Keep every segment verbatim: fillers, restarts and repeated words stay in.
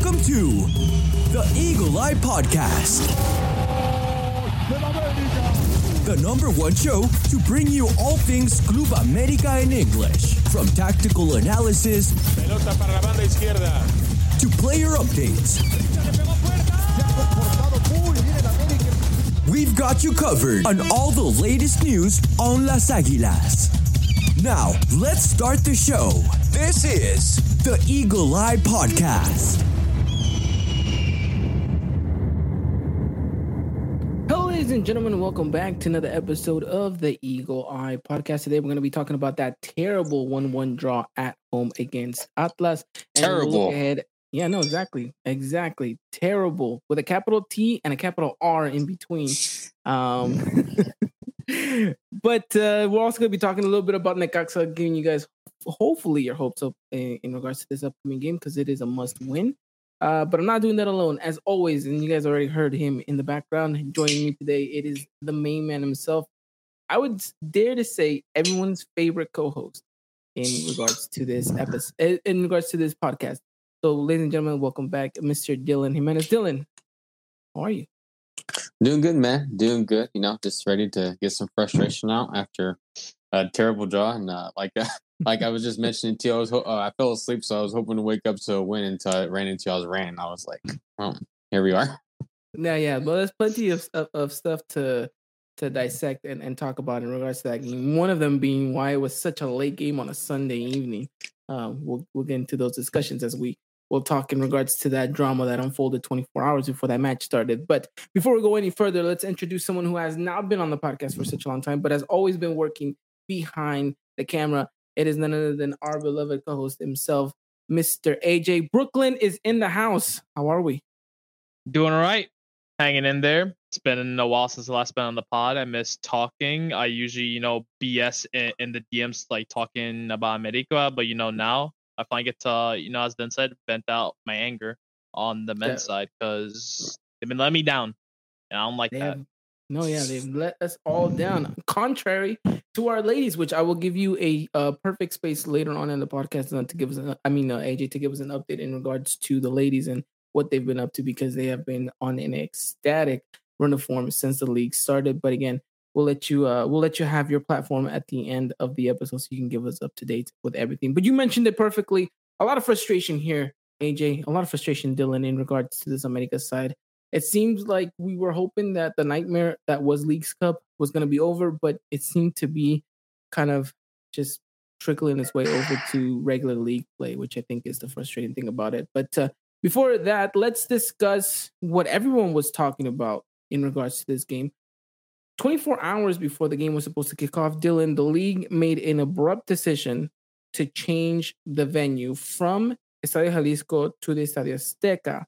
Welcome to the Eagle Eye Podcast, the number one show to bring you all things Club América in English, from tactical analysis Pelota para la banda izquierda. to player updates. We've got you covered on all the latest news on Las Águilas. Now, let's start the show. This is the Eagle Eye Podcast. Hello, ladies and gentlemen. Welcome back to another episode of the Eagle Eye Podcast. Today, we're going to be talking about that terrible one one draw at home against Atlas. And Terrible. We'll look ahead. Yeah, no, exactly. Exactly. Terrible. With a capital T and a capital R in between. Um, but uh, we're also going to be talking a little bit about Necaxa, giving you guys hopefully your hopes up in, in regards to this upcoming game, because it is a must win. Uh, but I'm not doing that alone. As always, and you guys already heard him in the background joining me today, it is the main man himself. I would dare to say everyone's favorite co-host in regards to this episode, in regards to this podcast. So, ladies and gentlemen, welcome back, Mister Dylan Jimenez. Dylan, how are you? Doing good, man. Doing good. You know, just ready to get some frustration out after a terrible draw. And uh, like uh, like I was just mentioning to you, I was ho- uh, I fell asleep, so I was hoping to wake up to a win until I ran into y'all's ran. I was like, oh, here we are. Yeah, yeah. Well, there's plenty of of, of stuff to to dissect and, and talk about in regards to that game. One of them being why it was such a late game on a Sunday evening. Um, we'll we'll get into those discussions as we we'll talk in regards to that drama that unfolded twenty-four hours before that match started. But before we go any further, let's introduce someone who has not been on the podcast for such a long time, but has always been working behind the camera. It is none other than our beloved co-host himself, Mister A J. Brooklyn is in the house. How are we? Doing all right. Hanging in there. It's been a while since I last been on the pod. I miss talking. I usually, you know, B S in, in the D Ms, like talking about America. But, you know, now I finally get to, you know, as Dan said, vent out my anger on the men's Yeah. side because they've been letting me down. And I don't like They that. have, no, yeah, they've let us all down. Contrary to our ladies, which I will give you a uh, perfect space later on in the podcast uh, to give us, an, I mean, uh, A J, to give us an update in regards to the ladies and what they've been up to, because they have been on an ecstatic run of form since the league started. But again, we'll let you uh, we'll let you have your platform at the end of the episode so you can give us up to date with everything. But you mentioned it perfectly. A lot of frustration here, A J. A lot of frustration, Dylan, in regards to this America side. It seems like we were hoping that the nightmare that was Leagues Cup was going to be over, but it seemed to be kind of just trickling its way over to regular league play, which I think is the frustrating thing about it. But uh, before that, let's discuss what everyone was talking about in regards to this game. twenty-four hours before the game was supposed to kick off, Dylan, the league made an abrupt decision to change the venue from Estadio Jalisco to the Estadio Azteca.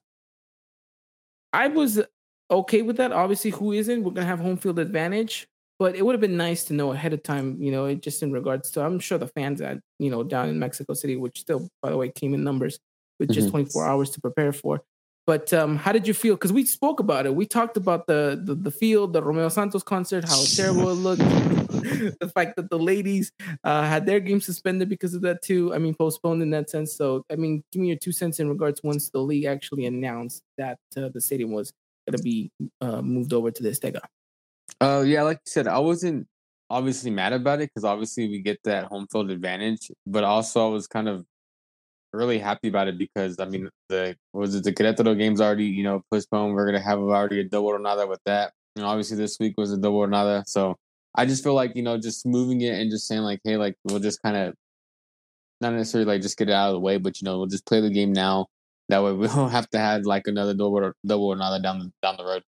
I was okay with that. Obviously, who isn't? We're going to have home field advantage. But it would have been nice to know ahead of time, you know, just in regards to, I'm sure the fans at, you know, down in Mexico City, which still, by the way, came in numbers with just Mhm. twenty-four hours to prepare for. But um, how did you feel? Because we spoke about it. We talked about the, the the field, the Romeo Santos concert, how terrible it looked. The fact that the ladies uh, had their game suspended because of that too. I mean, postponed in that sense. So, I mean, give me your two cents in regards once the league actually announced that uh, the stadium was going to be uh, moved over to the Estega. Uh, yeah, like you said, I wasn't obviously mad about it because obviously we get that home field advantage, but also I was kind of really happy about it because I mean the what was it the Querétaro game's already you know postponed. We're gonna have already a double or nada with that. You know, obviously this week was a double or nada, so I just feel like you know just moving it and just saying like, hey, like we'll just kind of not necessarily like just get it out of the way, but you know we'll just play the game now. That way we don't have to have like another double or double or nada down the down the road.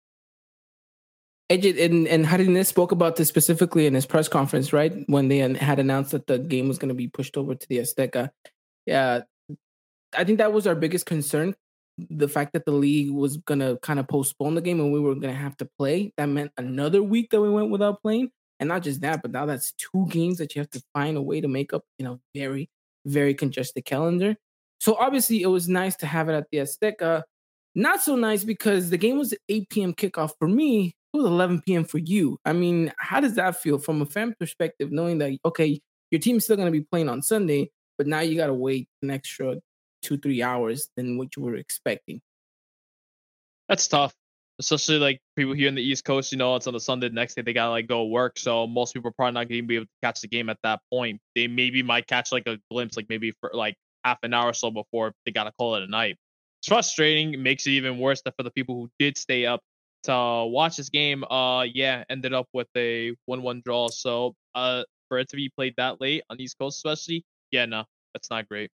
A J, and, and Jardinez spoke about this specifically in his press conference, right? When they had announced that the game was going to be pushed over to the Azteca. Yeah, I think that was our biggest concern. The fact that the league was going to kind of postpone the game and we were going to have to play. That meant another week that we went without playing. And not just that, but now that's two games that you have to find a way to make up in a very, very congested calendar. So obviously it was nice to have it at the Azteca. Not so nice because the game was eight p.m. kickoff for me. It was eleven p.m. for you. I mean, how does that feel from a fan perspective, knowing that, okay, your team's still going to be playing on Sunday, but now you got to wait an extra two, three hours than what you were expecting. That's tough, especially like people here in the East Coast. You know, it's on the Sunday. The next day they gotta like go work, so most people are probably not going to be able to catch the game at that point. They maybe might catch like a glimpse, like maybe for like half an hour or so before they gotta call it a night. It's frustrating. It makes it even worse that for the people who did stay up to watch this game, uh, yeah, ended up with a one-one draw. So, uh, for it to be played that late on the East Coast, especially, yeah, no, that's not great.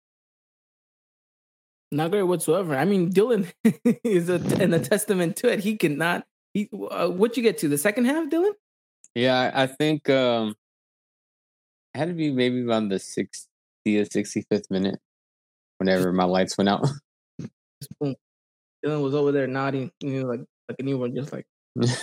Not great whatsoever. I mean, Dylan is a, and a testament to it. He cannot. He, uh, what you get to the second half, Dylan? Yeah, I think um, it had to be maybe around the sixtieth, sixty-fifth minute, whenever my lights went out. Boom. Dylan was over there nodding, you know, like like a newborn, just like.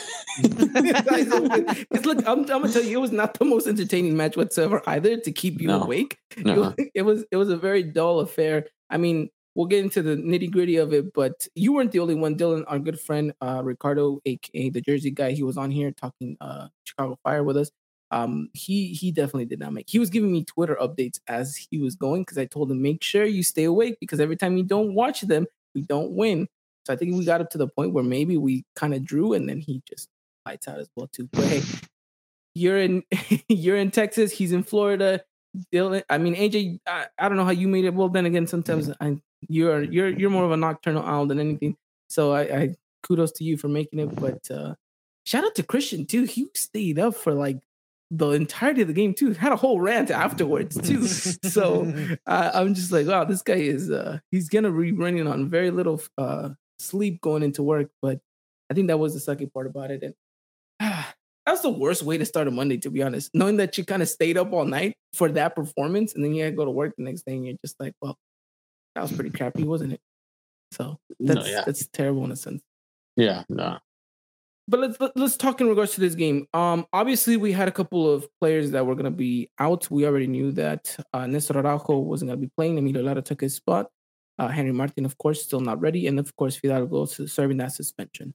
It's look, I'm, I'm gonna tell you, it was not the most entertaining match whatsoever either to keep you No. awake. No. It, it was it was a very dull affair. I mean, we'll get into the nitty gritty of it, but you weren't the only one. Dylan, our good friend uh, Ricardo, aka the Jersey guy, he was on here talking uh, Chicago Fire with us. Um, he he definitely did not make. He was giving me Twitter updates as he was going because I told him make sure you stay awake because every time you don't watch them, we don't win. So I think we got up to the point where maybe we kind of drew, and then he just lights out as well too. But hey, you're in you're in Texas. He's in Florida. Dylan, I mean A J. I, I don't know how you made it. Well, then again, sometimes I, you're you're you're more of a nocturnal owl than anything. So I, I kudos to you for making it. But uh, shout out to Christian too. He stayed up for like the entirety of the game too. Had a whole rant afterwards too. So uh, I'm just like, wow, this guy is uh, he's gonna be running on very little uh, sleep going into work. But I think that was the sucky part about it. And ah, that's the worst way to start a Monday, to be honest. Knowing that you kind of stayed up all night for that performance, and then you had to go to work the next day, and you're just like, well, that was pretty crappy, wasn't it? So that's No, yeah. that's terrible in a sense. Yeah, no. But let's let, let's talk in regards to this game. Um, obviously, we had a couple of players that were going to be out. We already knew that uh, Nestor Araujo wasn't going to be playing. Emilio Lara took his spot. Uh, Henry Martin, of course, still not ready, and of course, Fidalgo serving that suspension.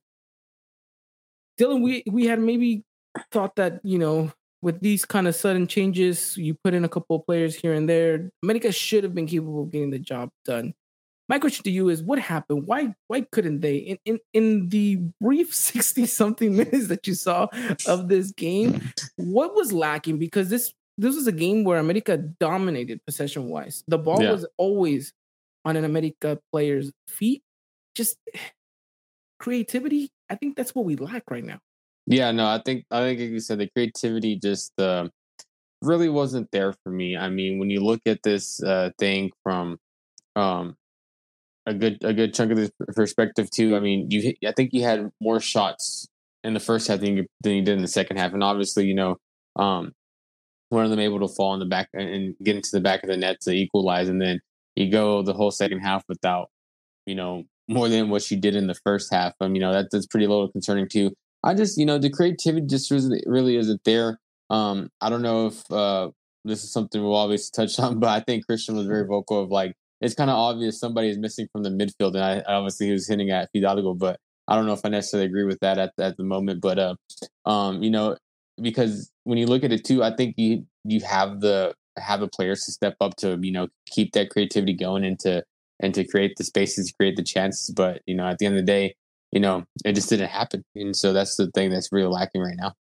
Dylan, we we had maybe thought that, you know, with these kind of sudden changes, you put in a couple of players here and there, America should have been capable of getting the job done. My question to you is, what happened? Why why couldn't they? In in, in the brief sixty-something minutes that you saw of this game, what was lacking? Because this this was a game where America dominated possession-wise. The ball Yeah. was always on an America player's feet. Just creativity, I think that's what we lack right now. Yeah, no, I think I think like you said, the creativity just uh, really wasn't there for me. I mean, when you look at this uh, thing from um, a good a good chunk of this perspective too, I mean, you hit- I think you had more shots in the first half than you, than you did in the second half, and obviously, you know, um, one of them able to fall in the back and get into the back of the net to equalize, and then you go the whole second half without, you know, more than what you did in the first half. I mean, you know, that, that's pretty little concerning too. I just, you know, the creativity just really, really isn't there. Um, I don't know if uh, this is something we'll always touch on, but I think Christian was very vocal of like, it's kind of obvious somebody is missing from the midfield. And I obviously he was hinting at Fidalgo, but I don't know if I necessarily agree with that at, at the moment. But, uh, um, you know, because when you look at it too, I think you, you have the, have the players to step up to, you know, keep that creativity going and to, and to create the spaces, create the chances. But, you know, at the end of the day, you know, it just didn't happen. And so that's the thing that's really lacking right now.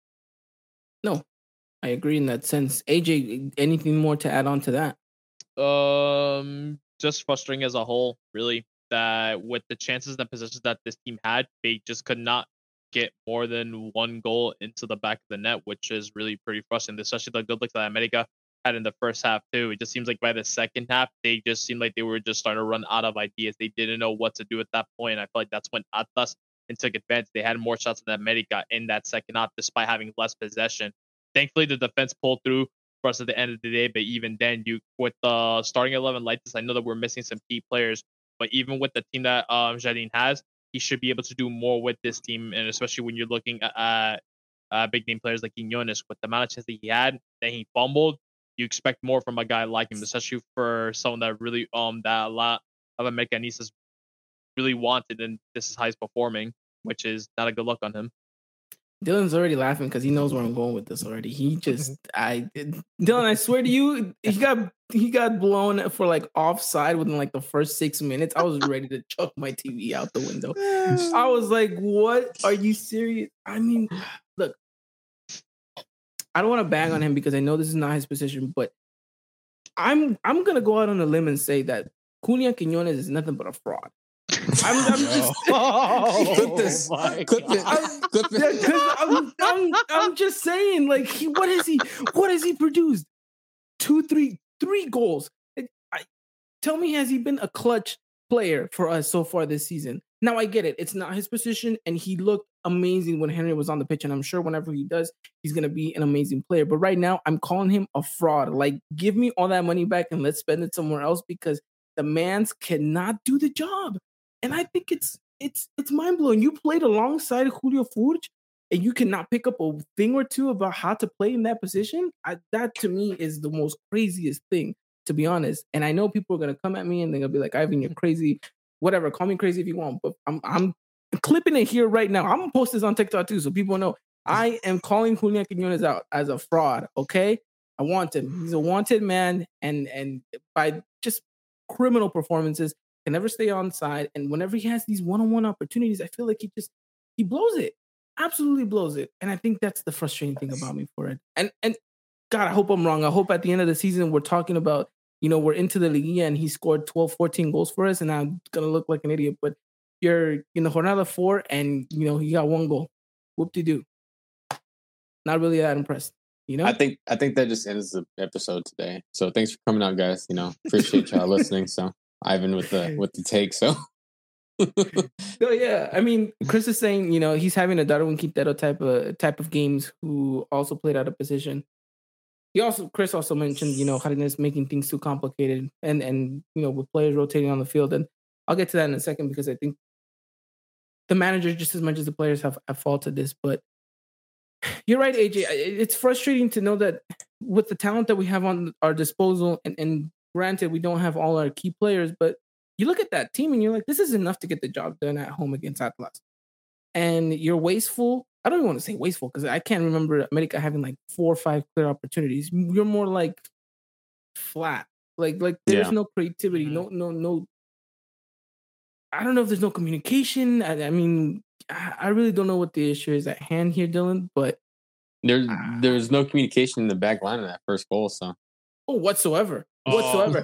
No, I agree in that sense. A J, anything more to add on to that? Um, just frustrating as a whole, really. That with the chances and positions that this team had, they just could not get more than one goal into the back of the net, which is really pretty frustrating. Especially the good looks that America had in the first half too. It just seems like by the second half, they just seemed like they were just starting to run out of ideas. They didn't know what to do at that point. I feel like that's when Atlas and took advantage. They had more shots than America in that second half, despite having less possession. Thankfully, the defense pulled through for us at the end of the day. But even then, you with the starting eleven like this, I know that we're missing some key players. But even with the team that um, Jardine has, he should be able to do more with this team, and especially when you're looking at uh, big name players like Quiñones, with the amount of chances that he had, that he fumbled. You expect more from a guy like him, especially for someone that really um that a lot of Americanistas really wanted, and this is how he's performing, which is not a good look on him. Dylan's already laughing because he knows where I'm going with this already. He just, I, Dylan, I swear to you, he got he got blown for like offside within like the first six minutes. I was ready to chuck my T V out the window. I was like, "What? Are you serious?" I mean, look, I don't want to bang on him because I know this is not his position, but I'm I'm gonna go out on a limb and say that Julian Quiñones is nothing but a fraud. I'm, I'm just Oh, clip this. my Clip it. I'm, Clip yeah, it. 'cause I'm, I'm, I'm just saying, like, he, what has he, what has he produced? Two, three, three goals. It, I, tell me, has he been a clutch player for us so far this season? Now I get it; it's not his position, and he looked amazing when Henry was on the pitch, and I'm sure whenever he does, he's gonna be an amazing player. But right now, I'm calling him a fraud. Like, give me all that money back and let's spend it somewhere else because the man's cannot do the job. And I think it's it's it's mind blowing. You played alongside Julio Furch, and you cannot pick up a thing or two about how to play in that position. I, that to me is the most craziest thing, to be honest. And I know people are gonna come at me and they're gonna be like, "Ivan, you're crazy." Whatever, call me crazy if you want, but I'm I'm clipping it here right now. I'm gonna post this on TikTok too, so people know I am calling Julian Quiñones out as a fraud. Okay, I want him. He's a wanted man, and and by just criminal performances. Can never stay on side, and whenever he has these one-on-one opportunities, I feel like he just he blows it, absolutely blows it, and I think that's the frustrating thing about me for it. And and God, I hope I'm wrong. I hope at the end of the season we're talking about, you know, we're into the Liguilla and he scored twelve, fourteen goals for us, and I'm gonna look like an idiot. But you're in the Jornada four, and you know he got one goal. Whoop-de-doo. Not really that impressed. You know, I think I think that just ends the episode today. So thanks for coming out, guys. You know, appreciate y'all listening. So. Ivan with the with the take, so. So yeah, I mean, Chris is saying, you know, he's having a Darwin Quintero type of type of games who also played out of position. He also, Chris also mentioned, you know, Jardines making things too complicated, and and you know, with players rotating on the field, and I'll get to that in a second because I think the manager, just as much as the players, have, have faulted this. But you're right, A J. It's frustrating to know that with the talent that we have on our disposal, and and granted, we don't have all our key players, but you look at that team and you're like, this is enough to get the job done at home against Atlas. And you're wasteful. I don't even want to say wasteful because I can't remember America having like four or five clear opportunities. You're more like flat. Like, like there's Yeah. no creativity, no, no, no. I don't know if there's no communication. I, I mean, I, I really don't know what the issue is at hand here, Dylan, but There's there was no communication in the back line of that first goal, so. oh, whatsoever. Oh. Whatsoever.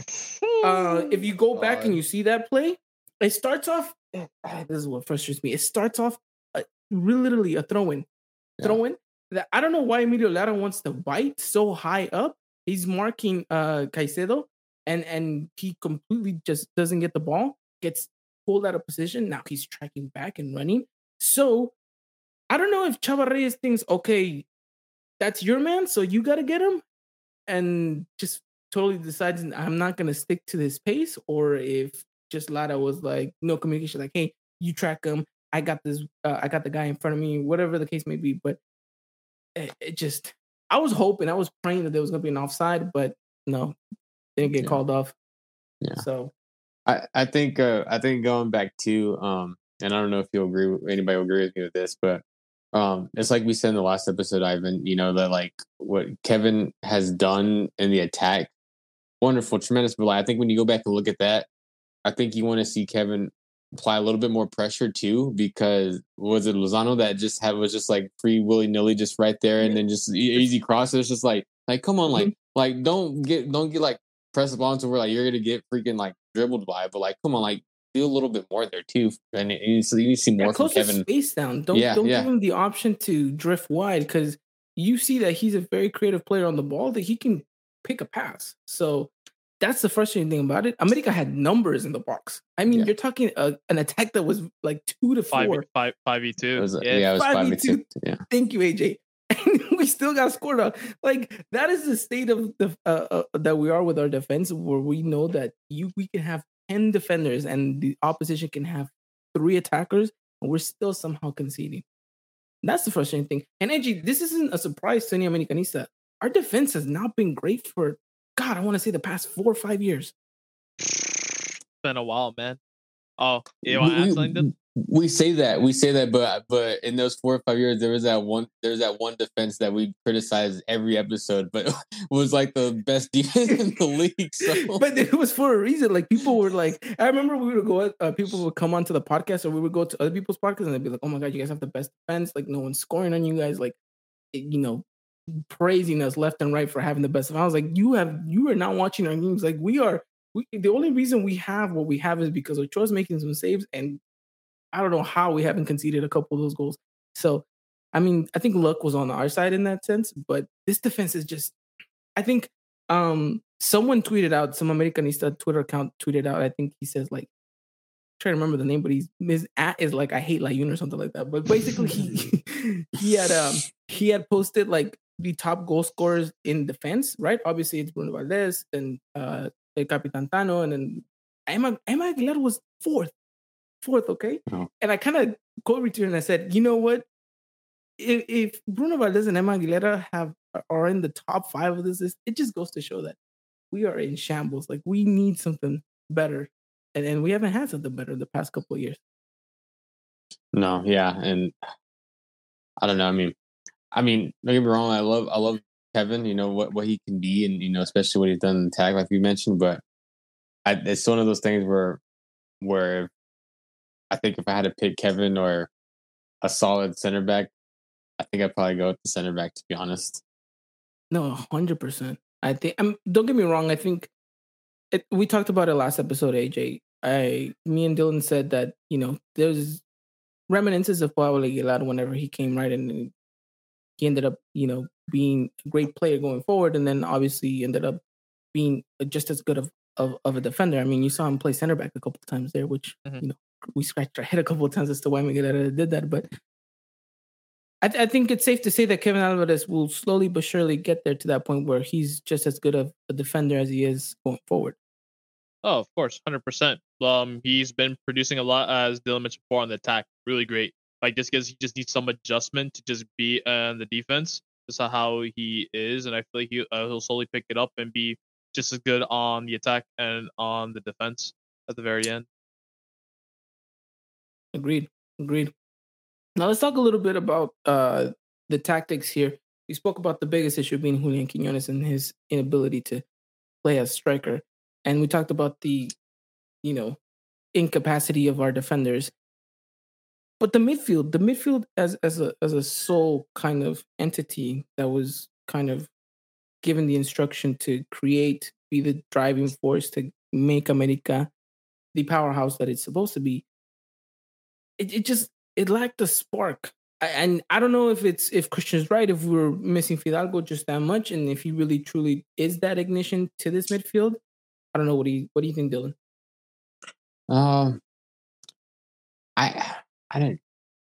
Uh, if you go back God. and you see that play, it starts off. eh, ah, This is what frustrates me. It starts off uh, really literally a throw-in, Yeah. throw-in. That I don't know why Emilio Lara wants to bite so high up. He's marking uh, Caicedo, and and he completely just doesn't get the ball. Gets pulled out of position. Now he's tracking back and running. So I don't know if Chava Reyes thinks, okay, that's your man, so you got to get him, and just totally decides I'm not going to stick to this pace, or if just Lara was like, no communication, like, hey, you track him, I got this, uh, I got the guy in front of me, whatever the case may be. But it, it just, I was hoping, I was praying that there was going to be an offside, but no, didn't get Yeah. called off. Yeah. So I, I think uh, I think going back to um and I don't know if you'll agree with anybody will agree with me with this, but um it's like we said in the last episode, Ivan, you know, that like what Kevin has done in the attack, wonderful, tremendous. But like, I think when you go back and look at that, I think you want to see Kevin apply a little bit more pressure too, because was it Lozano that just had was just like free willy nilly just right there, and then just e- easy crosses. It's just like like come on, like like don't get don't get like press the ball to where like you're gonna get freaking like dribbled by, but like come on, like do a little bit more there too, and, and so you need to see more yeah, from close the Kevin. space down. Don't Yeah, don't yeah. give him the option to drift wide, because you see that he's a very creative player on the ball, that he can pick a pass. So that's the frustrating thing about it. America had numbers in the box. I mean, Yeah. you're talking a, an attack that was like two to Five, four. five, five v two. It was, yeah. yeah, it was five five v v two. Yeah, Thank you, A J. And we still got scored on. Like, that is the state of the uh, uh, that we are with our defense, where we know that you we can have ten defenders and the opposition can have three attackers, and we're still somehow conceding. That's the frustrating thing. And A J, this isn't a surprise to any Americanista. Our defense has not been great for, God, I want to say the past four or five years. It's been a while, man. Oh, you We- want to we- ask something? we say that we say that, but but in those four or five years, there was that one there's that one defense that we criticized every episode, but it was like the best defense in the league. So. But it was for a reason. Like people were like, I remember we would go, uh, people would come onto the podcast, or we would go to other people's podcasts, and they'd be like, "Oh my god, you guys have the best defense! Like no one's scoring on you guys!" Like, you know, praising us left and right for having the best. And I was like, "You have you are not watching our games. Like we are. We, the only reason we have what we have is because Ochoa's making some saves and." I don't know how we haven't conceded a couple of those goals. So, I mean, I think luck was on our side in that sense, but this defense is just, I think um, someone tweeted out, some Americanista Twitter account tweeted out, I think he says like, I'm trying to remember the name, but he's, his at is like, I hate Layun or something like that. But basically he, he had, um, he had posted like the top goal scorers in defense, right? Obviously it's Bruno Valdez and uh, El Capitan Tano, and then Emma, Emma Aguilar was fourth. Fourth, okay? Oh. And I kind of quote retweeted and I said, you know what? If, if Bruno Valdez and Emma Aguilera have are in the top five of this, it just goes to show that we are in shambles. Like we need something better, and, and we haven't had something better the past couple of years. No, yeah, and I don't know. I mean, I mean, don't get me wrong. I love, I love Kevin. You know what, what he can be, and you know, especially what he's done in the tag, like you mentioned. But I, it's one of those things where, where. I think if I had to pick Kevin or a solid center back, I think I'd probably go with the center back, to be honest. No, one hundred percent. I think, I'm, don't get me wrong, I think it, we talked about it last episode, A J. I, me and Dylan said that, you know, there's reminiscences of Pablo Aguilar whenever he came, right? And he ended up, you know, being a great player going forward. And then obviously he ended up being just as good of, of, of a defender. I mean, you saw him play center back a couple of times there, which, mm-hmm. you know, we scratched our head a couple of times as to why Miguel did that, but I, th- I think it's safe to say that Kevin Alvarez will slowly but surely get there to that point where he's just as good of a defender as he is going forward. Oh, of course, one hundred percent. Um, he's been producing a lot, as Dylan mentioned before, on the attack. Really great. Like this because he just needs some adjustment to just be on the defense. That's how he is, and I feel like he uh, he'll slowly pick it up and be just as good on the attack and on the defense at the very end. Agreed. Agreed. Now let's talk a little bit about uh, the tactics here. We spoke about the biggest issue being Julian Quiñones and his inability to play as striker. And we talked about the, you know, incapacity of our defenders. But the midfield, the midfield as as a as a sole kind of entity that was kind of given the instruction to create, be the driving force to make America the powerhouse that it's supposed to be. It, it just it lacked a spark, I, and I don't know if it's if Christian's right, if we're missing Fidalgo just that much, and if he really truly is that ignition to this midfield. I don't know. What do you what do you think, Dylan? Um, I I didn't.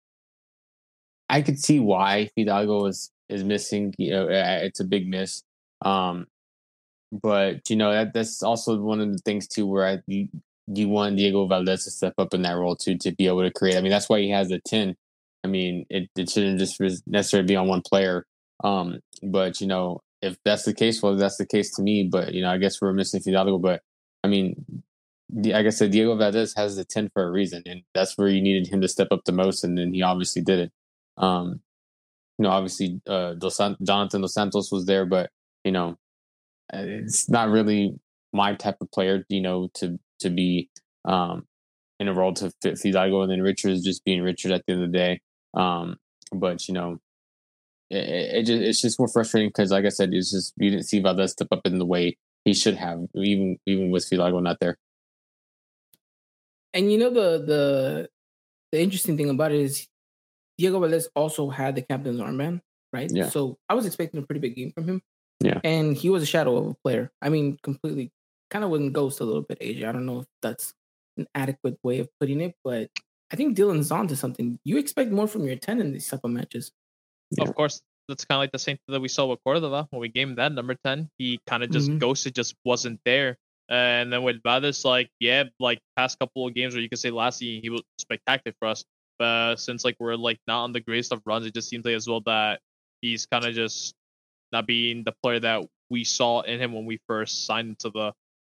I could see why Fidalgo is is missing. You know, it's a big miss. Um, but you know that that's also one of the things too where I. You, you want Diego Valdez to step up in that role too, to be able to create. I mean, that's why he has a ten. I mean, it, it shouldn't just necessarily be on one player. Um, but, you know, if that's the case, well, that's the case to me. But, you know, I guess we're missing Fidalgo. But, I mean, like I said, Diego Valdez has the ten for a reason. And that's where you needed him to step up the most. And then he obviously did it. Um, you know, obviously, uh, Dos San- Jonathan Dos Santos was there. But, you know, it's not really my type of player, you know, to to be um, in a role to fit Fidalgo, and then Richards just being Richard at the end of the day. Um, but you know, it, it just it's just more frustrating because, like I said, it's just you didn't see Valdez step up in the way he should have, even even with Fidalgo not there. And you know the the the interesting thing about it is Diego Valdez also had the captain's armband, right? Yeah. So I was expecting a pretty big game from him. Yeah. And he was a shadow of a player. I mean, completely. Kind of wouldn't ghost a little bit, A J. I don't know if that's an adequate way of putting it, but I think Dylan's on to something. You expect more from your ten in these type of matches. Yeah. Of course, that's kind of like the same thing that we saw with Cordova when we gave him that number ten. He kind of just mm-hmm. ghosted, just wasn't there. And then with Valdez, like, yeah, like past couple of games where you could say last season he was spectacular for us. But since like we're like not on the greatest of runs, it just seems like as well that he's kind of just not being the player that we saw in him when we first signed into the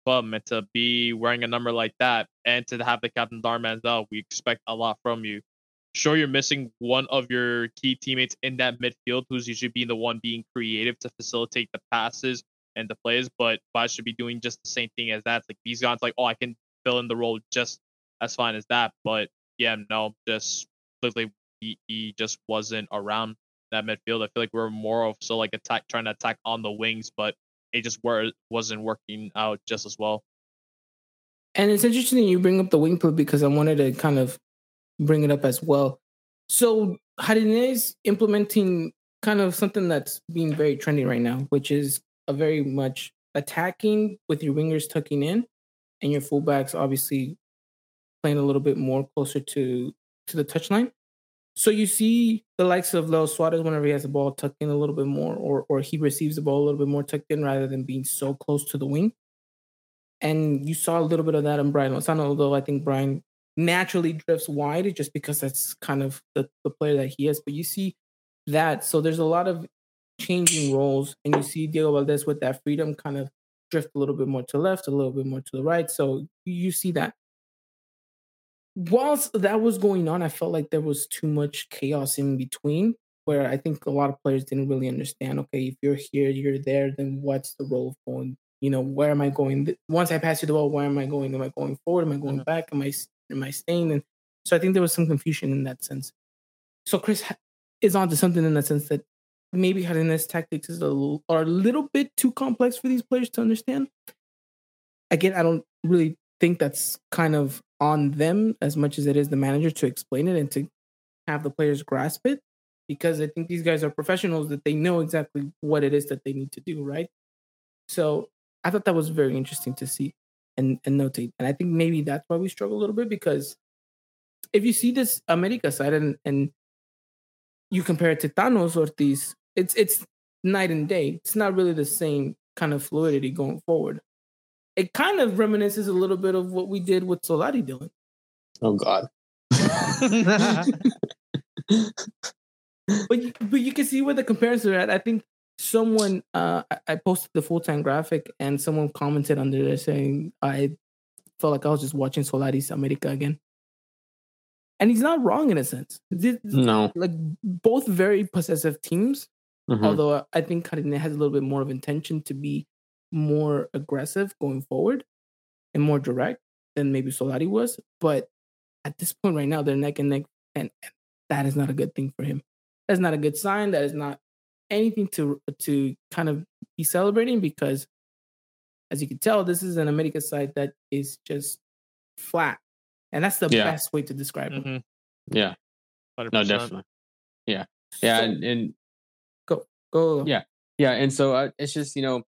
club, and to be wearing a number like that, and to have the captain Darmanzel, we expect a lot from you. Sure, you're missing one of your key teammates in that midfield, who's usually being the one being creative to facilitate the passes and the plays, but Vaz should be doing just the same thing as that. It's like these guys, like, oh, I can fill in the role just as fine as that. But yeah, no, just literally he, he just wasn't around that midfield. I feel like we we're more of so like attack, trying to attack on the wings, but it just were, wasn't working out just as well. And it's interesting you bring up the wing play because I wanted to kind of bring it up as well. So Harineh is implementing kind of something that's being very trendy right now, which is a very much attacking with your wingers tucking in and your fullbacks obviously playing a little bit more closer to, to the touchline. So you see the likes of Leo Suarez whenever he has the ball tucked in a little bit more, or or he receives the ball a little bit more tucked in rather than being so close to the wing. And you saw a little bit of that in Brian Lozano, although I think Brian naturally drifts wide just because that's kind of the, the player that he is. But you see that. So there's a lot of changing roles, and you see Diego Valdez with that freedom kind of drift a little bit more to the left, a little bit more to the right. So you see that. Whilst that was going on, I felt like there was too much chaos in between, where I think a lot of players didn't really understand, okay, if you're here, you're there, then what's the role of going? You know, where am I going? Once I pass you the ball, where am I going? Am I going forward? Am I going back? Am I am I staying? And so I think there was some confusion in that sense. So Chris is onto something in the sense that maybe Harineh's tactics is a little, are a little bit too complex for these players to understand. Again, I don't really think that's kind of on them as much as it is the manager to explain it and to have the players grasp it, because I think these guys are professionals that they know exactly what it is that they need to do, right? So I thought that was very interesting to see and, and notate. And I think maybe that's why we struggle a little bit, because if you see this America side and, and you compare it to Thanos Ortiz, it's it's night and day. It's not really the same kind of fluidity going forward. It kind of reminisces a little bit of what we did with Solari, Dylan. Oh, God. but, you, but you can see where the comparison are at. I think someone, uh, I posted the full-time graphic and someone commented under there saying, I felt like I was just watching Solari's America again. And he's not wrong in a sense. This, No. Like, both very possessive teams, mm-hmm. although I think Harineh has a little bit more of intention to be more aggressive going forward and more direct than maybe Solari was. But at this point right now, they're neck and neck, and that is not a good thing for him. That's not a good sign. That is not anything to to kind of be celebrating, because as you can tell, this is an America side that is just flat. And that's the yeah. best way to describe mm-hmm. it. Yeah. one hundred percent. No, definitely. Yeah. Yeah. So, and, and go, go. Yeah. Yeah. And so uh, it's just, you know,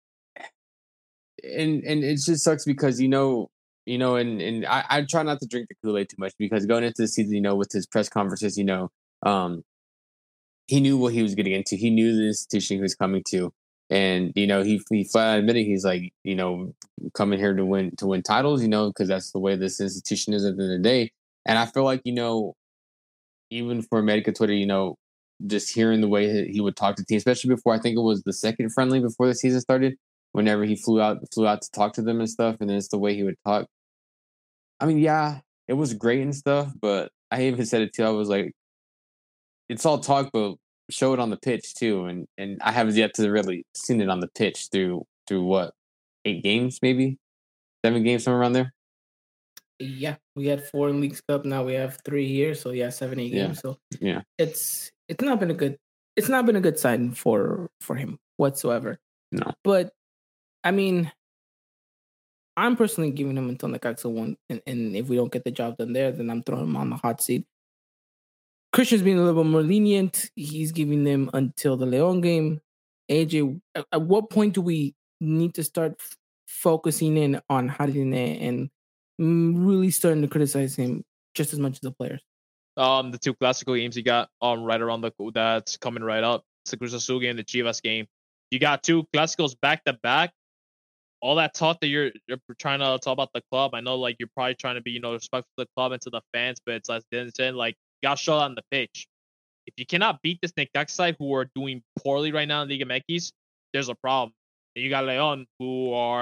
and and it just sucks because, you know, you know, and, and I, I try not to drink the Kool-Aid too much, because going into the season, you know, with his press conferences, you know, um, he knew what he was getting into. He knew the institution he was coming to. And, you know, he he flat out admitted, he's like, you know, coming here to win to win titles, you know, because that's the way this institution is at the end of the day. And I feel like, you know, even for America Twitter, you know, just hearing the way he would talk to teams, especially before, I think it was the second friendly before the season started, whenever he flew out flew out to talk to them and stuff, and then it's the way he would talk. I mean, yeah, it was great and stuff, but I even said it too. I was like, it's all talk, but show it on the pitch too. And and I haven't yet to really seen it on the pitch through through what, eight games, maybe seven games, somewhere around there. Yeah, we had four in Leagues Cup. Now we have three here, so yeah, seven, eight yeah. games. So yeah, it's it's not been a good it's not been a good sign for for him whatsoever. No, but I mean, I'm personally giving him until Necaxa one, and, and if we don't get the job done there, then I'm throwing him on the hot seat. Christian's being a little bit more lenient. He's giving them until the Leon game. A J, at, at what point do we need to start f- focusing in on Harineh and really starting to criticize him just as much as the players? Um, the two classical games you got um right around the that's coming right up. It's the Cruz Azul game, the Chivas game. You got two classicals back to back. All that talk that you're you're trying to talk about the club. I know, like, you're probably trying to be, you know, respectful to the club and to the fans, but it's like Dennis said, like, you got to show that on the pitch. If you cannot beat this Necaxa side, who are doing poorly right now in Liga M X, there's a problem. And you got Leon, who are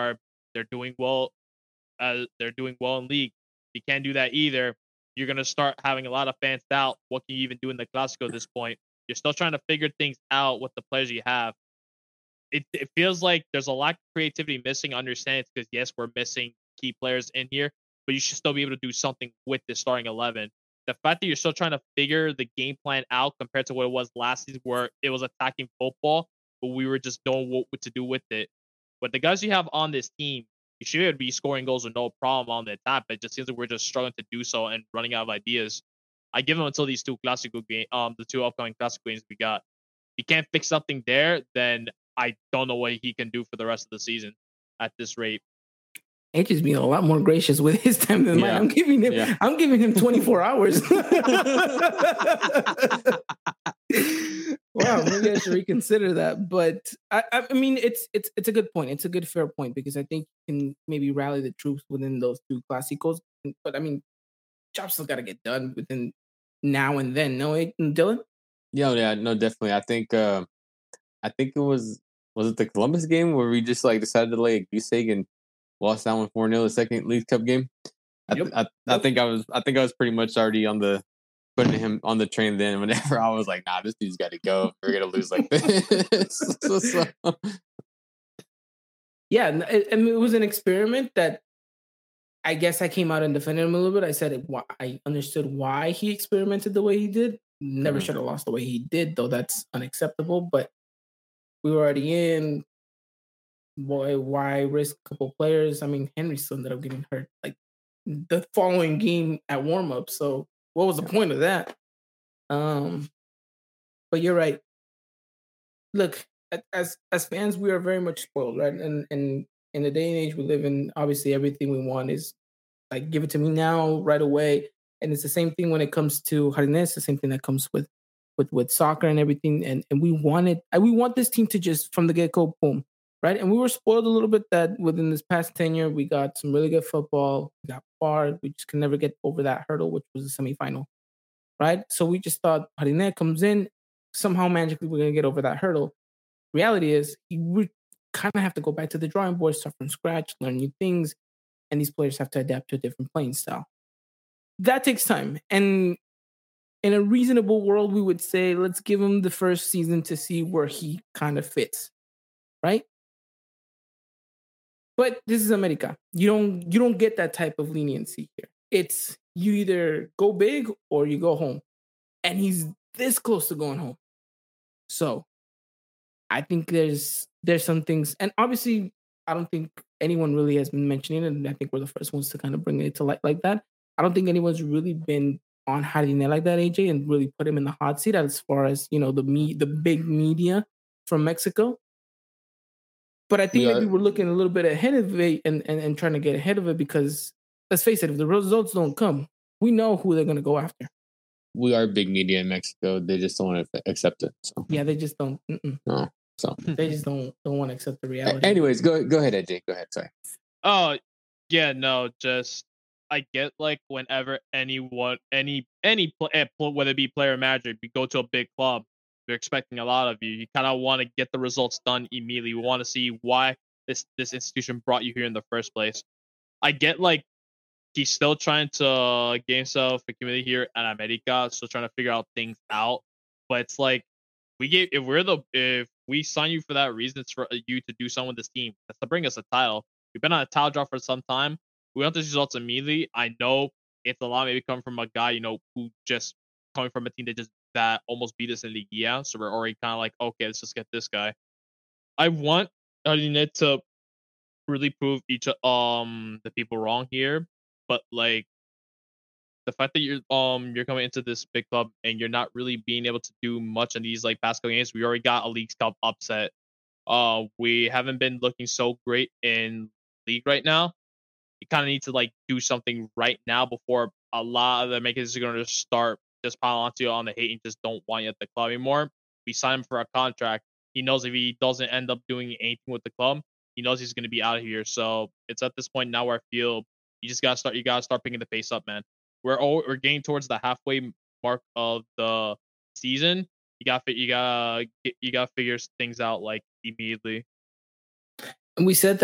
they're doing well. Uh, they're doing well in league. You can't do that either. You're gonna start having a lot of fans doubt what can you even do in the Clásico at this point. You're still trying to figure things out with the players you have. It it feels like there's a lack of creativity missing. Understand it's because yes, we're missing key players in here, but you should still be able to do something with the starting eleven. The fact that you're still trying to figure the game plan out compared to what it was last season, where it was attacking football, but we were just knowing what to do with it. But the guys you have on this team, you should be scoring goals with no problem on the attack, but it just seems like we're just struggling to do so and running out of ideas. I give them until these two Clásico game, um, the two upcoming Clásico games we got. If he can't fix something there, then I don't know what he can do for the rest of the season at this rate. A J's being a lot more gracious with his time than Yeah. mine. I'm giving him, Yeah. I'm giving him twenty-four hours. Wow, maybe I should reconsider that. But I, I mean, it's it's it's a good point. It's a good fair point because I think you can maybe rally the troops within those two Clásicos. But I mean, job's still got to get done within now and then. No, eh, Dylan? Yeah, yeah, no, definitely. I think, uh, I think it was was it the Columbus game where we just like decided to lay a goose egg and lost that one four nil the second League Cup game. I, Yep. I, I think I was I think I was pretty much already on the putting him on the train then. Whenever I was like, nah, this dude's got to go. We're gonna lose like this. so, so. Yeah, and it, I mean, it was an experiment that I guess I came out and defended him a little bit. I said it, why, I understood why he experimented the way he did. Never Mhm. should have lost the way he did, though. That's unacceptable. But we were already in. Boy, why risk a couple players? I mean, Henry still ended up getting hurt like the following game at warm up. So what was the point of that? Um, but you're right. Look, a- as as fans, we are very much spoiled, right? And and in the day and age we live in, obviously everything we want is like give it to me now, right away. And it's the same thing when it comes to Jardines. It's the same thing that comes with with with soccer and everything. And and we wanted, we want this team to just from the get go, boom, right? And we were spoiled a little bit that within this past tenure, we got some really good football. We got far. We just can never get over that hurdle, which was the semifinal, right? So we just thought Jardines comes in, somehow magically we're gonna get over that hurdle. Reality is, we kind of have to go back to the drawing board, start from scratch, learn new things, and these players have to adapt to a different playing style. That takes time. And in a reasonable world, we would say, let's give him the first season to see where he kind of fits, right? But this is America. You don't you don't get that type of leniency here. It's you either go big or you go home. And he's this close to going home. So I think there's there's some things, and obviously I don't think anyone really has been mentioning it, and I think we're the first ones to kind of bring it to light like that. I don't think anyone's really been on Jardine like that, A J, and really put him in the hot seat as far as, you know, the me the big media from Mexico. But I think We maybe are- we're looking a little bit ahead of it and, and, and trying to get ahead of it because let's face it, if the results don't come, we know who they're gonna go after. We are big media in Mexico. They just don't want to accept it. So Yeah, they just don't mm-mm. no. So they just don't don't want to accept the reality. anyways, go go ahead, A J. Go ahead. Sorry. Oh, yeah, no, just I get like whenever anyone, any any pl- eh, pl- whether it be player or manager, if you go to a big club, they're expecting a lot of you. You kind of want to get the results done immediately. We want to see why this this institution brought you here in the first place. I get like he's still trying to get himself a community here at America, still trying to figure out things out. But it's like we gave if we're the if we sign you for that reason, it's for you to do something with this team. That's to bring us a title. We've been on a title draw for some time. We want these results immediately. I know it's a lot maybe coming from a guy, you know, who just coming from a team that just that almost beat us in the year. So we're already kind of like, okay, let's just get this guy. I want Jardine to really prove each um the people wrong here, but like the fact that you're um you're coming into this big club and you're not really being able to do much in these like past couple games. We already got a League Cup upset. Uh, we haven't been looking so great in league right now. You kind of need to like do something right now before a lot of the makers are going to start just piling onto you on the hate and just don't want you at the club anymore. We signed him for a contract. He knows if he doesn't end up doing anything with the club, he knows he's going to be out of here. So it's at this point now where I feel you just gotta start. You gotta start picking the pace up, man. We're all, we're getting towards the halfway mark of the season. You got you gotta you gotta figure things out like immediately. And we said that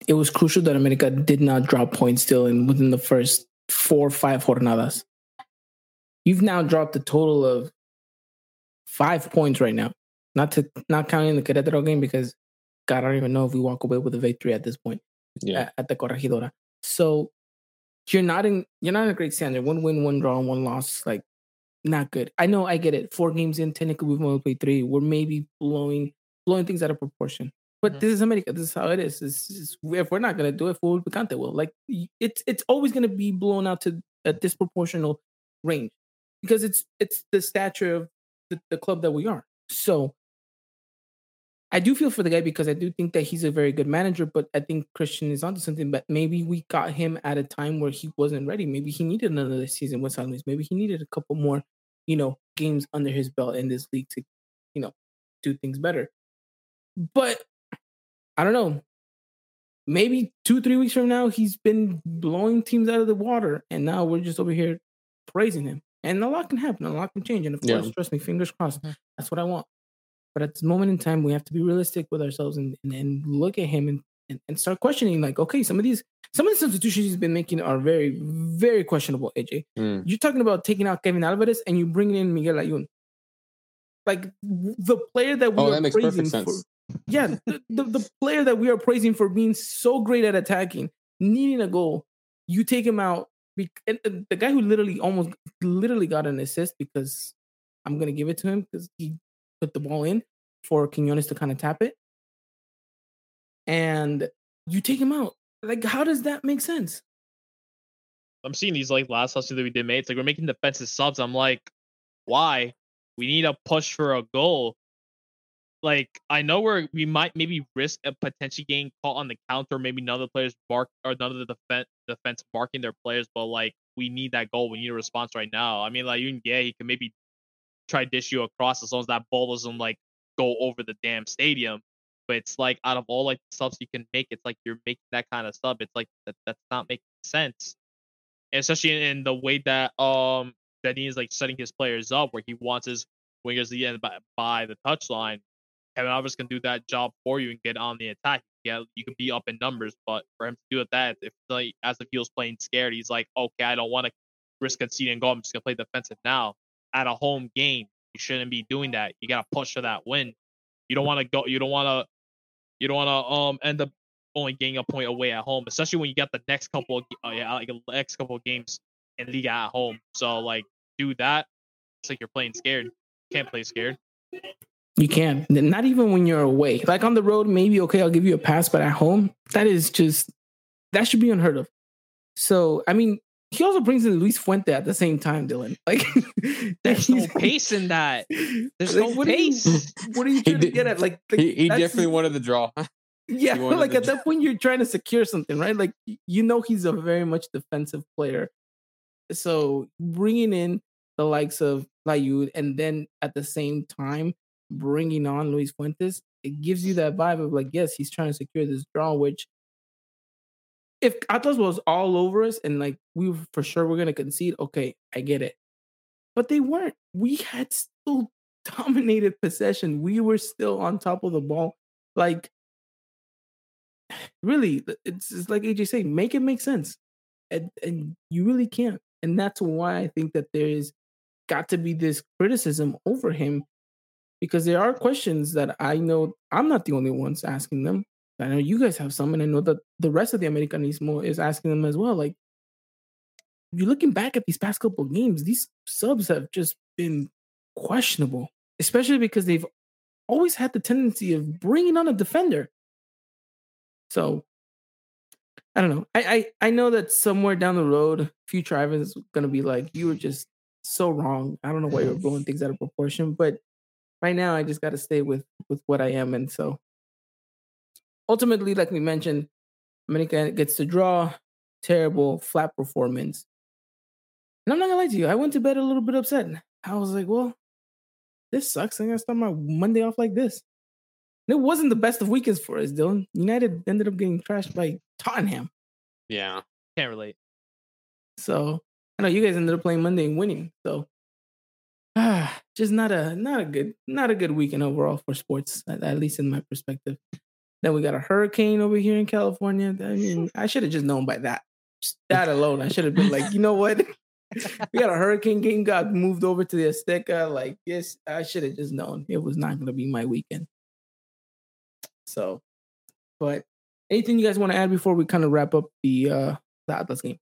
it was crucial that America did not drop points still in within the first four or five jornadas. You've now dropped a total of five points right now. Not to not counting the Querétaro game because God, I don't even know if we walk away with a victory at this point. Yeah. At, at the Corregidora. So you're not in you're not in a great standard. One win, one draw, one loss. Like not good. I know, I get it. Four games in, technically we've only played three. We're maybe blowing blowing things out of proportion. But mm-hmm. this is America. This is how it is. This is if we're not gonna do it, full picante will. Like it's it's always gonna be blown out to a disproportional range because it's it's the stature of the, the club that we are. So I do feel for the guy because I do think that he's a very good manager, but I think Christian is onto something. But maybe we got him at a time where he wasn't ready. Maybe he needed another season with San Luis. Maybe he needed a couple more, you know, games under his belt in this league to, you know, do things better. But I don't know. Maybe two, three weeks from now, he's been blowing teams out of the water, and now we're just over here praising him. And a lot can happen. A lot can change. And of course, yeah. trust me, fingers crossed. That's what I want. But at this moment in time, we have to be realistic with ourselves and, and, and look at him and, and, and start questioning, like, okay, some of these some of the substitutions he's been making are very, very questionable, A J. Mm. You're talking about taking out Kevin Alvarez and you bringing in Miguel Ayun. Like, the player that we oh, are that makes praising perfect for... sense. Yeah, the, the, the player that we are praising for being so great at attacking, needing a goal, you take him out. And the guy who literally almost literally got an assist because I'm going to give it to him because he put the ball in for Quiñones to kind of tap it. And you take him out. Like, how does that make sense? I'm seeing these like last subs that we did make. It's like we're making defensive subs. I'm like, why? We need a push for a goal. Like, I know we're we might maybe risk a potentially getting caught on the counter. Maybe none of the players mark or none of the defense defense marking their players, but like we need that goal. We need a response right now. I mean, like you can yeah, he can maybe try to dish you across as long as that ball doesn't like go over the damn stadium. But it's like out of all like subs you can make, it's like you're making that kind of sub. It's like that that's not making sense. And especially in, in the way that um Benny is like setting his players up where he wants his wingers to get by, by the touchline. Kevin Alvarez can do that job for you and get on the attack. Yeah, you can be up in numbers, but for him to do it that, if like as if he was playing scared, he's like, okay, I don't want to risk conceding goal. I'm just gonna play defensive now. At a home game, you shouldn't be doing that. You gotta push for that win. You don't want to go. You don't want to. You don't want to um end up only getting a point away at home, especially when you got the next couple of uh, yeah, like the next couple of games in Liga at home. So like, do that. It's like you're playing scared. You can't play scared. You can. Not even when you're away. Like on the road, maybe, okay, I'll give you a pass, but at home, that is just, that should be unheard of. So, I mean, he also brings in Luis Fuente at the same time, Dylan. Like, there's no pace in that. There's like, no what pace. Are you, what are you trying to get at? Like, like he, he definitely wanted the draw. Yeah, like at that point, you're trying to secure something, right? Like, you know, he's a very much defensive player. So, bringing in the likes of Layud and then at the same time, bringing on Luis Fuentes, it gives you that vibe of like, yes, he's trying to secure this draw, which if Atlas was all over us and like we were, for sure we're going to concede, okay, I get it. But they weren't. We had still dominated possession. We were still on top of the ball. Like, really, it's, it's like A J said, make it make sense. And, and you really can't. And that's why I think that there is got to be this criticism over him. Because there are questions that I know I'm not the only ones asking them. I know you guys have some, and I know that the rest of the Americanismo is asking them as well. Like, you're looking back at these past couple of games, these subs have just been questionable, especially because they've always had the tendency of bringing on a defender. So, I don't know. I I, I know that somewhere down the road, future Ivan is going to be like, you were just so wrong. I don't know why you're blowing things out of proportion, but right now, I just got to stay with, with what I am. And so, ultimately, like we mentioned, America gets to draw. Terrible, flat performance. And I'm not going to lie to you. I went to bed a little bit upset. I was like, well, this sucks. I'm going to start my Monday off like this. And it wasn't the best of weekends for us, Dylan. United ended up getting trashed by Tottenham. Yeah. Can't relate. So, I know you guys ended up playing Monday and winning. So, Ah, just not a not a good not a good weekend overall for sports, at, at least in my perspective. Then we got a hurricane over here in California. I mean, I should have just known by that. Just that alone, I should have been like, you know what? We got a hurricane game got moved over to the Azteca. Like, yes, I should have just known it was not going to be my weekend. So, but anything you guys want to add before we kind of wrap up the uh, the Atlas game?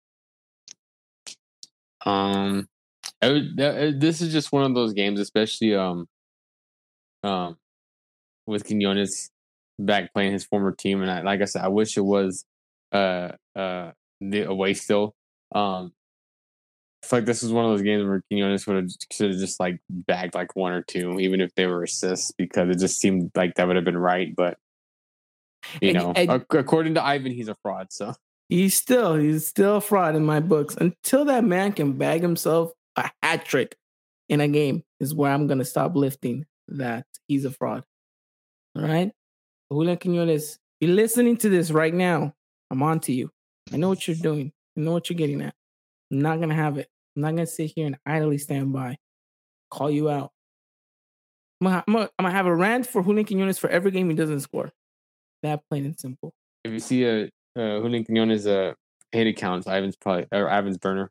Um, I would, that, this is just one of those games, especially um, um, with Quinones back playing his former team, and I, like I said, I wish it was uh uh the away still. Um, I feel like this is one of those games where Quinones would have should have just like bagged like one or two, even if they were assists, because it just seemed like that would have been right. But you And- know, and- ac- according to Ivan, he's a fraud. So He's still he's still a fraud in my books. Until that man can bag himself a hat trick in a game is where I'm gonna stop lifting that he's a fraud. All right, Julian Quinones, be listening to this right now. I'm on to you. I know what you're doing. I know what you're getting at. I'm not gonna have it. I'm not gonna sit here and idly stand by. Call you out. I'm gonna, I'm gonna, I'm gonna have a rant for Julian Quinones for every game he doesn't score. That plain and simple. if you see a uh, Julian Quinones uh, hate account, Ivan's probably or Ivan's burner.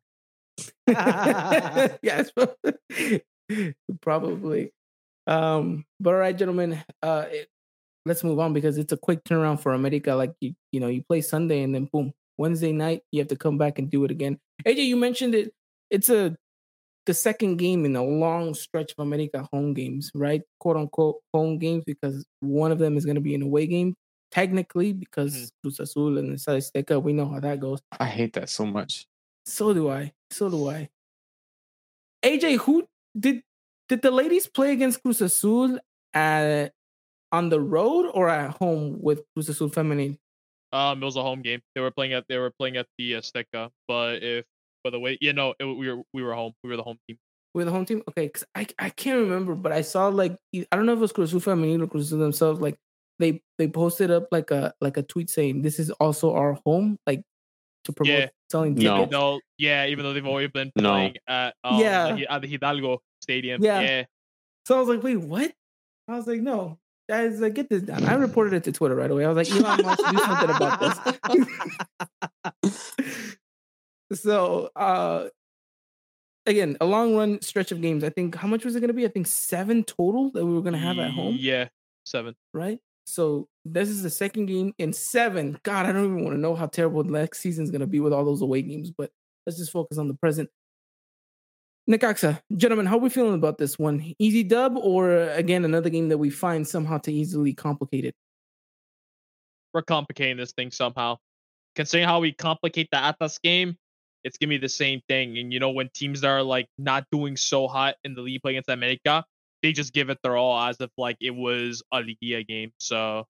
Yes, probably. Um, but all right, gentlemen, uh, it, let's move on because it's a quick turnaround for America. Like you, you know, you play Sunday and then boom, Wednesday night you have to come back and do it again. A J, you mentioned it. It's a the second game in a long stretch of America home games, right? "Quote unquote" home games because one of them is going to be an away game, technically, because Mhm. Cruz Azul and the Azteca, we know how that goes. I hate that so much. So do I. So do I. A J, who did did the ladies play against Cruz Azul at, on the road or at home with Cruz Azul Feminine? Um, it was a home game. They were playing at they were playing at the Azteca, but if by the way, you know, it, we were we were home. We were the home team. With the home team? Okay, because I, I can't remember, but I saw like I don't know if it was Cruz Azul Feminine or Cruz Azul themselves. Like they they posted up like a like a tweet saying this is also our home, like to promote Yeah. selling No. tickets. No, yeah, even though they've always been No. playing at um, Yeah. at the Hidalgo Stadium. Yeah. Yeah. So I was like, wait, what? I was like, no, guys, like, get this down. I reported it to Twitter right away. I was like, Elon Musk, do something about this. So, uh, again, a long run stretch of games. I think, how much was it going to be? I think seven total that we were going to have at home, Yeah, seven. right? So this is the second game in seven. God, I don't even want to know how terrible the next season is going to be with all those away games, but let's just focus on the present. Necaxa, gentlemen, how are we feeling about this one? Easy dub or, again, another game that we find somehow to easily complicate it? We're complicating this thing somehow. Considering how we complicate the Atlas game, it's gonna be the same thing. And you know, when teams that are like not doing so hot in the league play against America, they just give it their all as if like it was a Liga game. So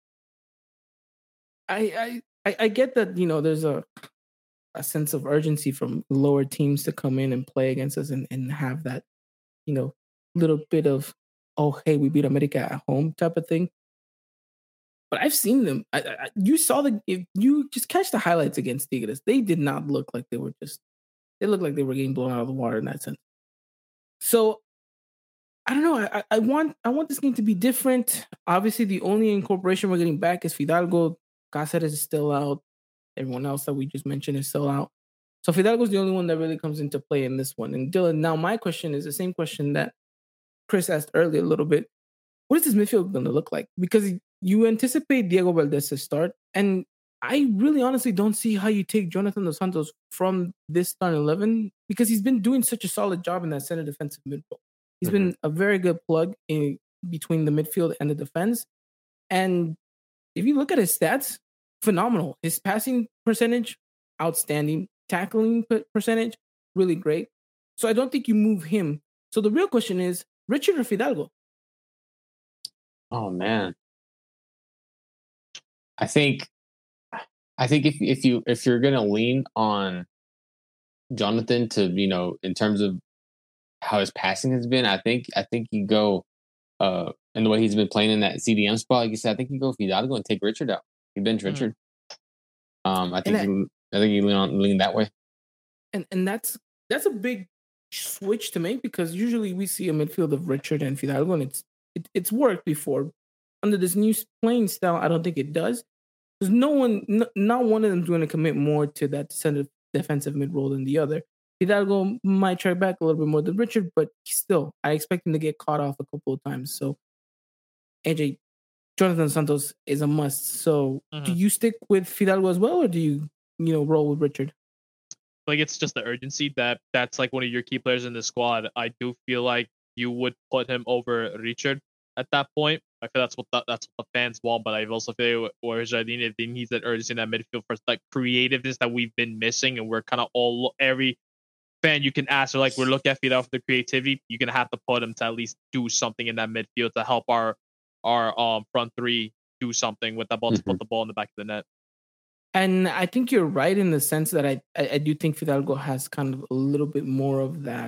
I, I I I get that, you know, there's a a sense of urgency from lower teams to come in and play against us and, and have that, you know, little bit of, oh, hey, we beat America at home type of thing. But I've seen them. I, I, you saw the, if you just catch the highlights against Tigres, they did not look like they were just, they looked like they were getting blown out of the water in that sense. So I don't know. I, I want I want this game to be different. Obviously, the only incorporation we're getting back is Fidalgo. Cáceres is still out. Everyone else that we just mentioned is still out. So Fidalgo is the only one that really comes into play in this one. And Dylan, now my question is the same question that Chris asked earlier a little bit. What is this midfield going to look like? Because you anticipate Diego Valdez to start, and I really honestly don't see how you take Jonathan Dos Santos from this starting eleven because he's been doing such a solid job in that center defensive midfield. He's Mm-hmm. been a very good plug in between the midfield and the defense. And if you look at his stats, phenomenal. His passing percentage, outstanding. Tackling per- percentage, really great. So I don't think you move him. So the real question is, Richard or Fidalgo? Oh man, I think, I think if if you if you're gonna lean on Jonathan to, you know, in terms of how his passing has been, I think I think you go uh in the way he's been playing in that C D M spot. Like you said, I think you go Fidalgo and take Richard out. You bench Mm. Richard. Um, I think And I- you, I think you lean on lean that way. And and that's that's a big switch to make because usually we see a midfield of Richard and Fidalgo, and it's it, it's worked before. under this new playing style, I don't think it does. Because no one, n- not one of them is going to commit more to that center defensive mid role than the other. Fidalgo might try back a little bit more than Richard, but still, I expect him to get caught off a couple of times. So, A J, Jonathan Santos is a must. So, mm-hmm. do you stick with Fidalgo as well, or do you, you know, roll with Richard? Like, it's just the urgency that that's like one of your key players in the squad. I do feel like you would put him over Richard at that point. I feel that's what the, that's what the fans want, but I also feel where Jardim, if he needs that urgency in that midfield for like creativeness that we've been missing, and we're kind of all every fan you can ask, or like we're looking at Fidel for the creativity, you're gonna have to put him to at least do something in that midfield to help our our um front three do something with that ball, mm-hmm. to put the ball in the back of the net. And I think you're right in the sense that I I, I do think Fidalgo has kind of a little bit more of that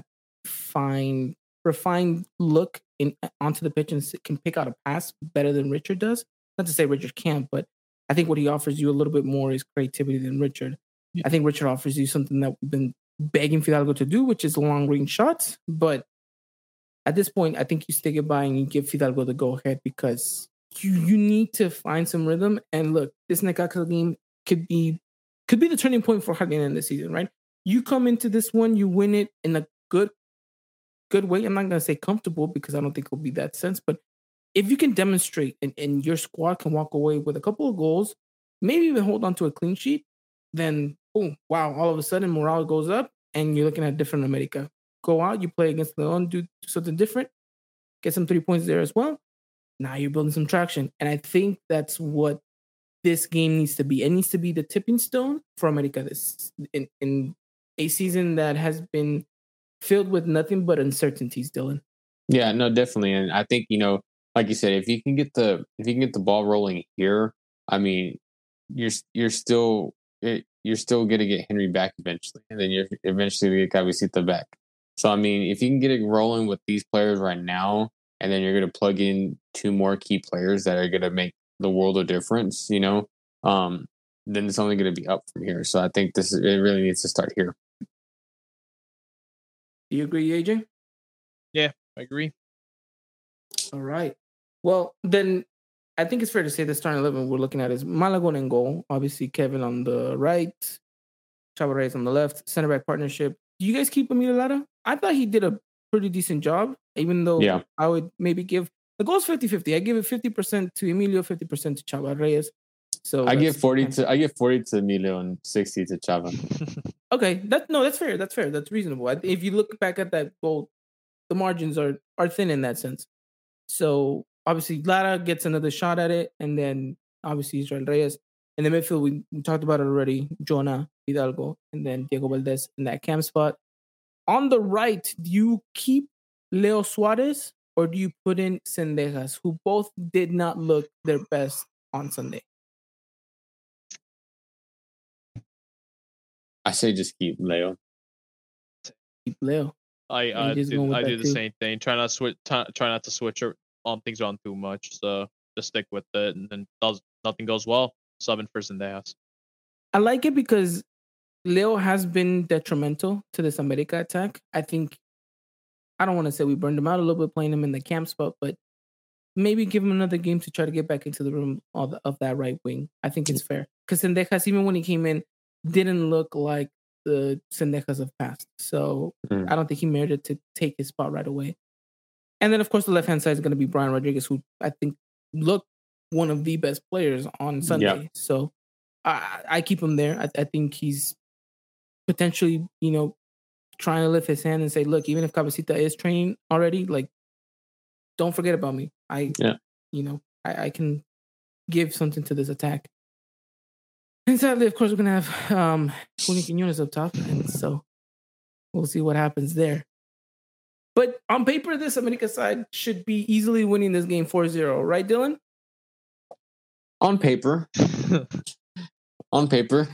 fine, refined look in onto the pitch and can pick out a pass better than Richard does. Not to say Richard can't, but I think what he offers you a little bit more is creativity than Richard. Yeah. I think Richard offers you something that we've been begging Fidalgo to do, which is long range shots. But at this point, I think you stick it by and you give Fidalgo the go ahead because you you need to find some rhythm. And look, this Necaxa game could be could be the turning point for Jardín in the season, right? You come into this one, you win it in a good good way. I'm not going to say comfortable because I don't think it'll be that sense, but if you can demonstrate and, and your squad can walk away with a couple of goals, maybe even hold on to a clean sheet, then, oh, wow, all of a sudden morale goes up and you're looking at different America. Go out, you play against Leon, do something different, get some three points there as well. Now you're building some traction. And I think that's what this game needs to be. It needs to be the tipping stone for America this in, in a season that has been filled with nothing but uncertainties, Dylan. Yeah, no, definitely. And I think, you know, like you said, if you can get the if you can get the ball rolling here, I mean, you're you're still you're still gonna get Henry back eventually, and then you're eventually gonna get Cabecita back. So I mean, if you can get it rolling with these players right now, and then you're gonna plug in two more key players that are gonna make the world of difference, you know, um, then it's only gonna be up from here. So I think this is, it really needs to start here. Do you agree, A J? Yeah, I agree. All right. Well, then I think it's fair to say the starting eleven we're looking at is Malagon in goal. Obviously, Kevin on the right, Chava Reyes on the left, center back partnership. Do you guys keep Emilio Lara? I thought he did a pretty decent job, even though yeah. I would maybe give the goal's fifty-fifty. I give it fifty percent to Emilio, fifty percent to Chava Reyes. So I give forty to I give forty to Emilio and sixty to Chava. Okay, that no, that's fair. That's fair. That's reasonable. If you look back at that goal, the margins are are thin in that sense. So obviously Lara gets another shot at it, and then obviously Israel Reyes. In the midfield, we, we talked about it already. Jonah, Fidalgo, and then Diego Valdez in that cam spot. On the right, do you keep Leo Suarez or do you put in Zendejas, who both did not look their best on Sunday? I say just keep Leo. Keep Leo. I uh, do, I do the too. same thing. Try not switch. T- try not to switch on things on too much. So just stick with it, and then does nothing goes well. Subbing for Zendejas. I like it because Leo has been detrimental to this America attack. I think I don't want to say we burned him out a little bit playing him in the camp spot, but maybe give him another game to try to get back into the room of, the, of that right wing. I think it's fair because Zendejas, even when he came in, didn't look like the Zendejas of past. So mm. I don't think he merited to take his spot right away. And then, of course, the left-hand side is going to be Brian Rodriguez, who I think looked one of the best players on Sunday. Yeah. So I, I keep him there. I, I think he's potentially, you know, trying to lift his hand and say, look, even if Cabecita is training already, like, don't forget about me. I, yeah. you know, I, I can give something to this attack. And sadly, of course, we're going to have um, Juni Quiñones up top. And so we'll see what happens there. But on paper, this America side should be easily winning this game four zero. Right, Dylan? On paper. on paper.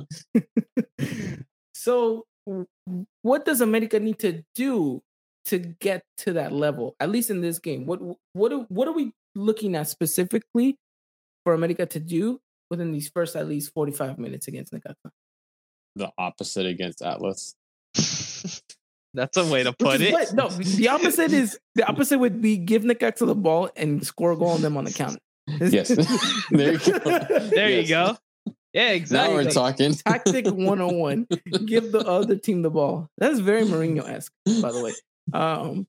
So what does America need to do to get to that level, at least in this game? What what are, what are we looking at specifically for America to do within these first at least forty-five minutes against Necaxa? The opposite against Atlas. That's a way to put it. What? No, the opposite is the opposite would be give Necaxa the ball and score a goal on them on the counter. Yes. There you go. There Yes. you go. Yeah, exactly. Now we're talking. Tactic one oh one. Give the other team the ball. That's very Mourinho-esque, by the way. Um,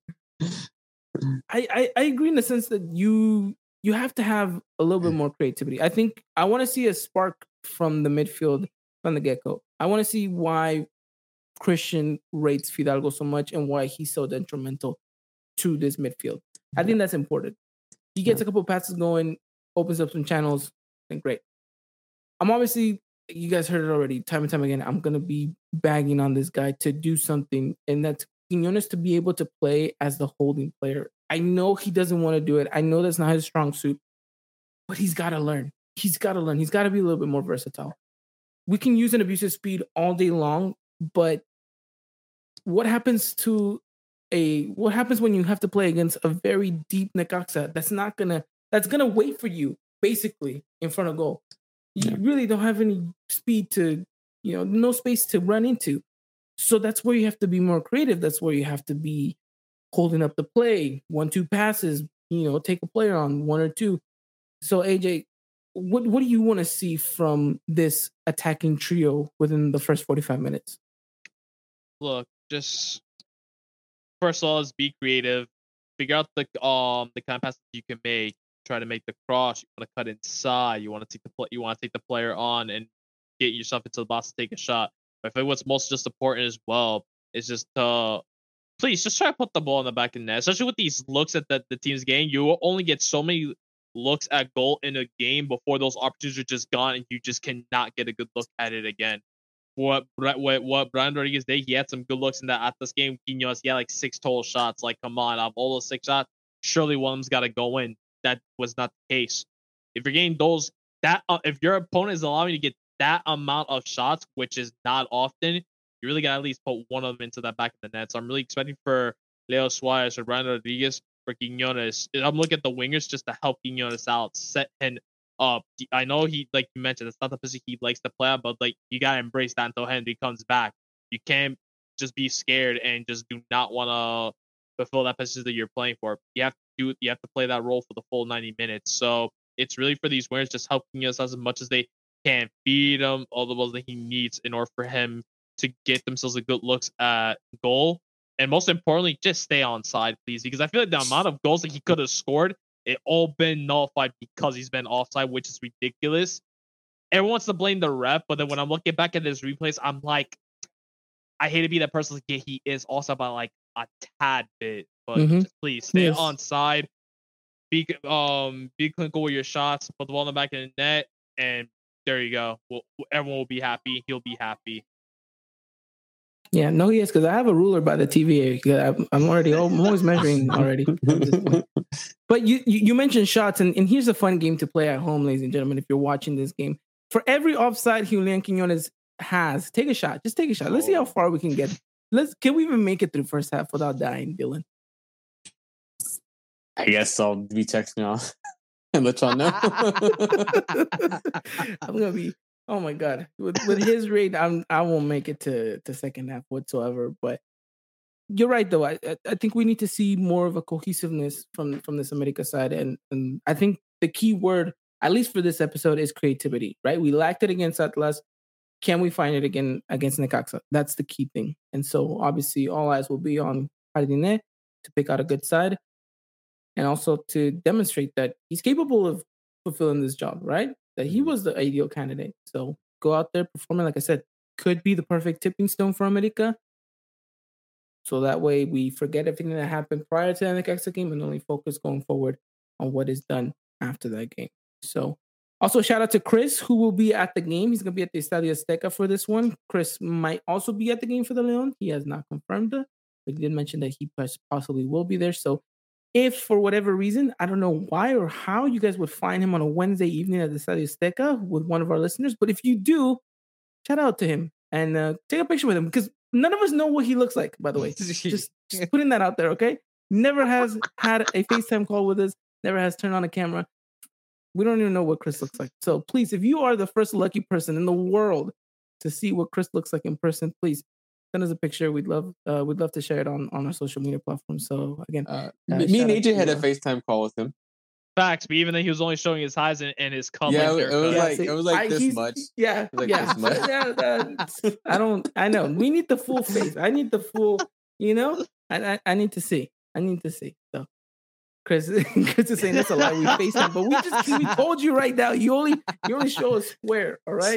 I, I, I agree in the sense that you you have to have a little bit more creativity. I think I want to see a spark from the midfield from the get-go. I want to see why Christian rates Fidalgo so much and why he's so detrimental to this midfield. I think that's important. He gets a couple of passes going, opens up some channels, and great. I'm obviously, you guys heard it already, time and time again, I'm going to be bagging on this guy to do something, and that's Quiñones to be able to play as the holding player. I know he doesn't want to do it. I know that's not his strong suit, but he's got to learn. He's got to learn. He's got to be a little bit more versatile. We can use an abusive speed all day long, but what happens to a what happens when you have to play against a very deep Necaxa that's not gonna that's gonna wait for you basically in front of goal? You yeah. really don't have any speed to, you know, no space to run into. So that's where you have to be more creative. That's where you have to be holding up the play, one, two passes, you know, take a player on one or two. So A J, what what do you want to see from this attacking trio within the first forty-five minutes? Look, just first of all, is be creative. Figure out the um the kind of passes you can make. Try to make the cross. You want to cut inside. You want to take the play. You want to take the player on and get yourself into the box to take a shot. But I think what's most just important as well is just uh please just try to put the ball in the back of the net. Especially with these looks that the, the team's getting, you will only get so many looks at goal in a game before those opportunities are just gone, and you just cannot get a good look at it again. What what what Brian Rodriguez did, he had some good looks in that at this game. Quiñones, he had like six total shots. Like, come on, out of all those six shots, surely one of them's got to go in. That was not the case. If you're getting those, that uh, if your opponent is allowing you to get that amount of shots, which is not often, you really got to at least put one of them into that back of the net. So I'm really expecting for Leo Suarez or Brian Rodriguez, for Quiñones. I'm looking at the wingers just to help Quiñones out, set and up. I know he, like you mentioned, it's not the position he likes to play at, but like you gotta embrace that until Henry comes back. You can't just be scared and just do not want to fulfill that position that you're playing for. You have to do, you have to play that role for the full ninety minutes. So it's really for these wingers just helping us as much as they can, feed him all the balls that he needs in order for him to get themselves a good looks at goal. And most importantly, just stay on side, please, because I feel like the amount of goals that he could have scored, it all been nullified because he's been offside, which is ridiculous. Everyone wants to blame the ref, but then when I'm looking back at his replays, I'm like, I hate to be that person. Like, yeah, he is offside by like a tad bit, but mm-hmm. just please stay yes. on side. Be um be clinical with your shots. Put the ball in the back of the net, and there you go. Well, everyone will be happy. He'll be happy. Yeah, no, he is, because I have a ruler by the T V A. I'm, I'm already, I'm always measuring already. But you, you you mentioned shots, and, and here's a fun game to play at home, ladies and gentlemen, if you're watching this game. For every offside Julian Quiñones has, take a shot. Just take a shot. Let's see how far we can get. Let's Can we even make it through first half without dying, Dylan? I guess I'll be texting y'all and let y'all know. I'm going to be... Oh my God! With with his rate, I'm I won't make it to, to second half whatsoever. But you're right, though. I I think we need to see more of a cohesiveness from from this America side, and and I think the key word, at least for this episode, is creativity. Right? We lacked it against Atlas. Can we find it again against Necaxa? That's the key thing. And so obviously, all eyes will be on Jardine to pick out a good side, and also to demonstrate that he's capable of fulfilling this job. Right? That he was the ideal candidate. So go out there performing, like I said, could be the perfect tipping stone for America. So that way we forget everything that happened prior to the Necaxa game and only focus going forward on what is done after that game. So also shout out to Chris, who will be at the game. He's going to be at the Estadio Azteca for this one. Chris might also be at the game for the Leon. He has not confirmed it, but he did mention that he possibly will be there. So if for whatever reason, I don't know why or how you guys would find him on a Wednesday evening at the Estadio Azteca with one of our listeners, but if you do, shout out to him and uh, take a picture with him, because none of us know what he looks like, by the way. just, just putting that out there, okay? Never has had a FaceTime call with us, never has turned on a camera. We don't even know what Chris looks like. So please, if you are the first lucky person in the world to see what Chris looks like in person, please send us a picture. We'd love uh, we'd love to share it on, on our social media platforms. So again, uh, uh, me and A J to, had a uh, FaceTime call with him. Facts, but even then he was only showing his highs and, and his cut. Yeah, like it was haircut. like it was like I- this he's- much. Yeah, Like yeah. this much. yeah that- I don't. I know. We need the full face. I need the full. You know. I I, I need to see. I need to see. So, Chris, Chris is saying that's a lie. We FaceTime, but we just we told you right now. You only you only show a square. All right.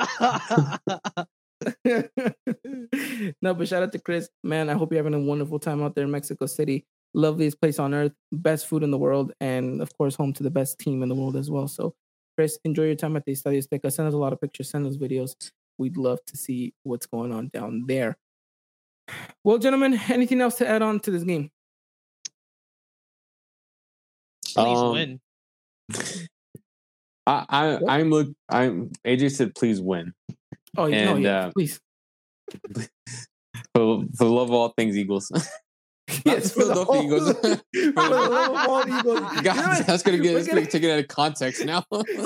No, but shout out to Chris, man. I hope you're having a wonderful time out there in Mexico City. Loveliest place on earth, best food in the world, and of course, home to the best team in the world as well. So, Chris, enjoy your time at the Estadio Azteca. Send us a lot of pictures, send us videos. We'd love to see what's going on down there. Well, gentlemen, anything else to add on to this game? Please Um, win. I, I I'm look. I'm A J said, please win. Oh, yeah, no, And, yeah, uh, please. For, for the love of all things Eagles. Yes, for the Philadelphia whole- Eagles. for the love of all Eagles. God, You know what? that's gonna get We're that's gonna- gonna taken out of context now.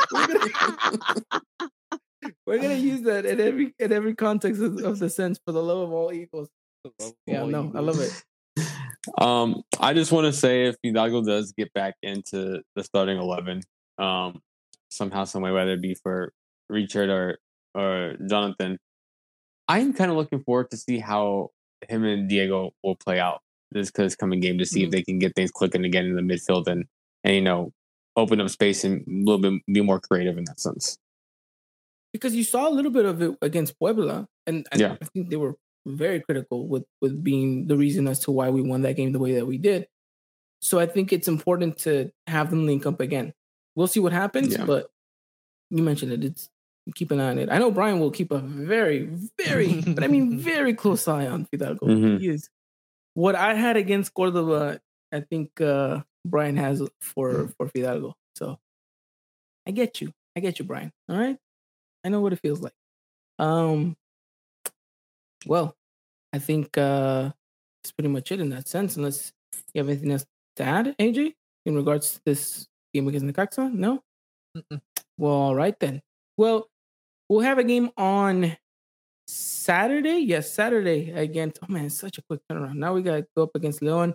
We're gonna use that in every in every context of, of the sense for the love of all Eagles. Yeah, All no, I love it. Um, I just want to say if Hidalgo does get back into the starting eleven, um, somehow, some way, whether it be for Richard or or Jonathan, I'm kind of looking forward to see how him and Diego will play out this this coming game to see Mhm. if they can get things clicking again in the midfield and and you know open up space and a little bit be more creative in that sense. Because you saw a little bit of it against Puebla, and I, Yeah. I think they were very critical with with being the reason as to why we won that game the way that we did. So I think it's important to have them link up again. We'll see what happens, Yeah. but you mentioned it. It's keep an eye on it. I know Brian will keep a very, very, but I mean very close eye on Fidalgo. Mhm. He is what I had against Cordoba. I think uh, Brian has for for Fidalgo. So I get you. I get you, Brian. All right. I know what it feels like. Um, well, I think uh, that's pretty much it in that sense. Unless you have anything else to add, A J, in regards to this game against Necaxa? No? Mm-mm. Well, all right then. Well, we'll have a game on Saturday. Yes, Saturday again. Oh man, it's such a quick turnaround. Now we got to go up against Leon.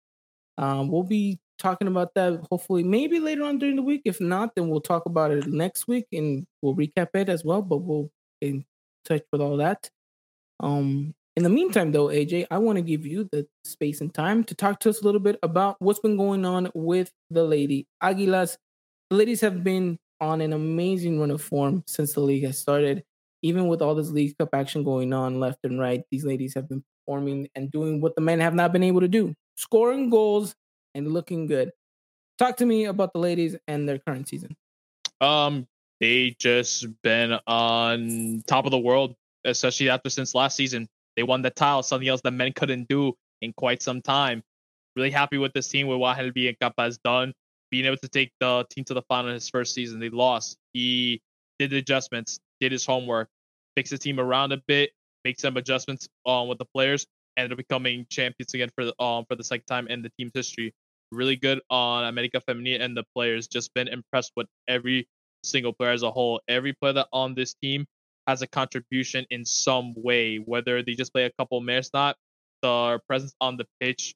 Um, we'll be talking about that hopefully maybe later on during the week. If not, then we'll talk about it next week and we'll recap it as well. But we'll get in touch with all that. Um, in the meantime, though, A J, I want to give you the space and time to talk to us a little bit about what's been going on with the Lady Águilas. The ladies have been on an amazing run of form since the league has started. Even with all this League Cup action going on left and right, these ladies have been performing and doing what the men have not been able to do, scoring goals and looking good. Talk to me about the ladies and their current season. Um, they just been on top of the world, especially after since last season. They won the title, something else that men couldn't do in quite some time. Really happy with this team, with what Helvi and Kappa has done. Being able to take the team to the final in his first season. They lost. He did the adjustments, did his homework, fixed the team around a bit, make some adjustments um, with the players, ended up becoming champions again for the um for the second time in the team's history. Really good on America Femenina and the players. Just been impressed with every single player as a whole. Every player that on this team has a contribution in some way, whether they just play a couple minutes, not the presence on the pitch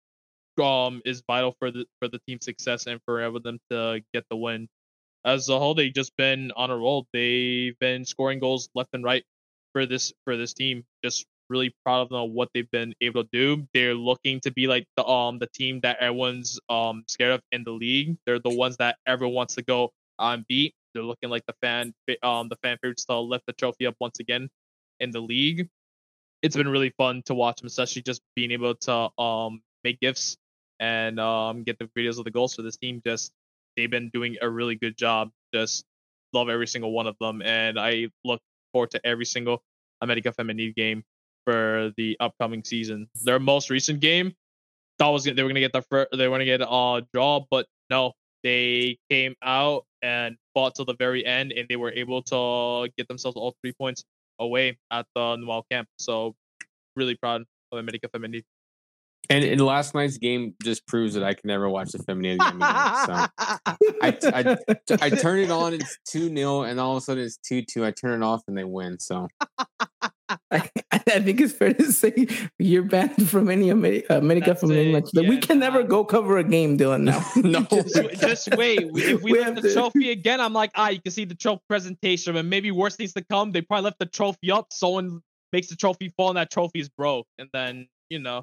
um is vital for the for the team's success and for them to get the win. As a whole, they've just been on a roll. They've been scoring goals left and right for this for this team. Just really proud of them, what they've been able to do. They're looking to be like the um the team that everyone's um scared of in the league. They're the ones that everyone wants to go on beat. They're looking like the fan um the fan favorites to lift the trophy up once again in the league. It's been really fun to watch them, especially just being able to um make gifts and um get the videos of the goals for this team. Just they've been doing a really good job. Just love every single one of them, and I look forward to every single America Femenil game for the upcoming season. Their most recent game, thought was they were gonna get the first, they were gonna get a draw, but no, they came out and fought till the very end, and they were able to get themselves all three points away at the Noel camp. So really proud of America Femenil. And, and last night's game just proves that I can never watch the Feminine game again. So I, I, I turn it on, it's two nil, and all of a sudden it's two two. I turn it off and they win. So I, I think it's fair to say you're banned from any Ameri- America That's from any it. match. Like, we Yeah, can never nah. go cover a game, Dylan. Now, No. Just, just wait. We- If we, We lift have the to- trophy again, I'm like, ah, you can see the trophy presentation, and maybe worse things to come. They probably left the trophy up. Someone makes the trophy fall, and that trophy is broke, and then you know.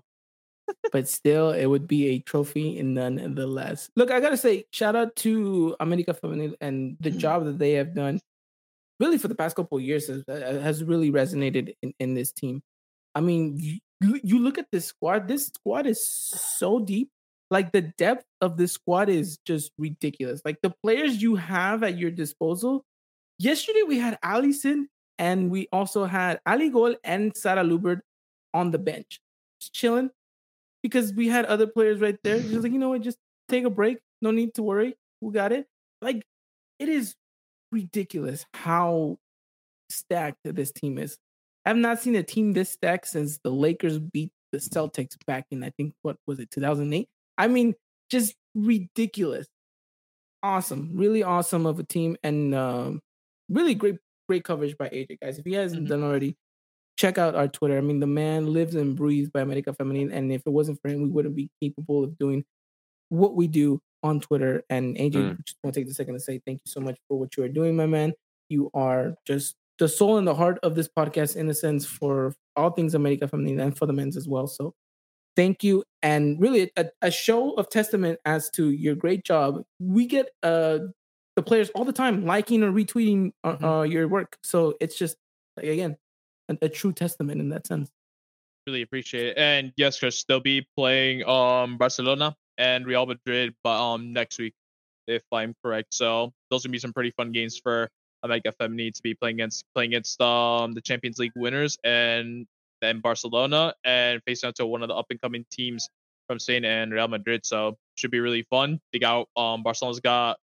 but still, it would be a trophy nonetheless. Look, I gotta say, shout out to America Femenil and the job that they have done. Really, for the past couple of years, has, has really resonated in, in this team. I mean, you, you look at this squad. This squad is so deep. Like, the depth of this squad is just ridiculous. Like, the players you have at your disposal. Yesterday we had Allison and we also had Ali Gol and Sarah Lubert on the bench, just chilling, because we had other players right there. Just like, you know what, just take a break. No need to worry. We got it. Like, it is ridiculous how stacked this team is. I've not seen a team this stacked since the Lakers beat the Celtics back in, I think, what was it, two thousand eight? I mean, just ridiculous. Awesome. Really awesome of a team, and um, really great, great coverage by A J, guys. If you guys haven't Mhm. done already, check out our Twitter. I mean, the man lives and breathes by America Feminine, and if it wasn't for him, we wouldn't be capable of doing what we do on Twitter. And A J, Mm. just want to take a second to say thank you so much for what you are doing, my man. You are just the soul and the heart of this podcast, in a sense, for all things America Feminine and for the men's as well. So thank you. And really a, a show of testament as to your great job. We get uh the players all the time liking or retweeting uh, Mhm. uh, your work. So it's just, like, again, a, a true testament in that sense. Really appreciate it. And yes, Chris, they'll be playing um Barcelona and Real Madrid, but um next week, if I'm correct. So those will be some pretty fun games for America Feminine to be playing against playing against um the Champions League winners and then Barcelona and facing out to one of the up and coming teams from Spain and Real Madrid. So should be really fun. They got um Barcelona's got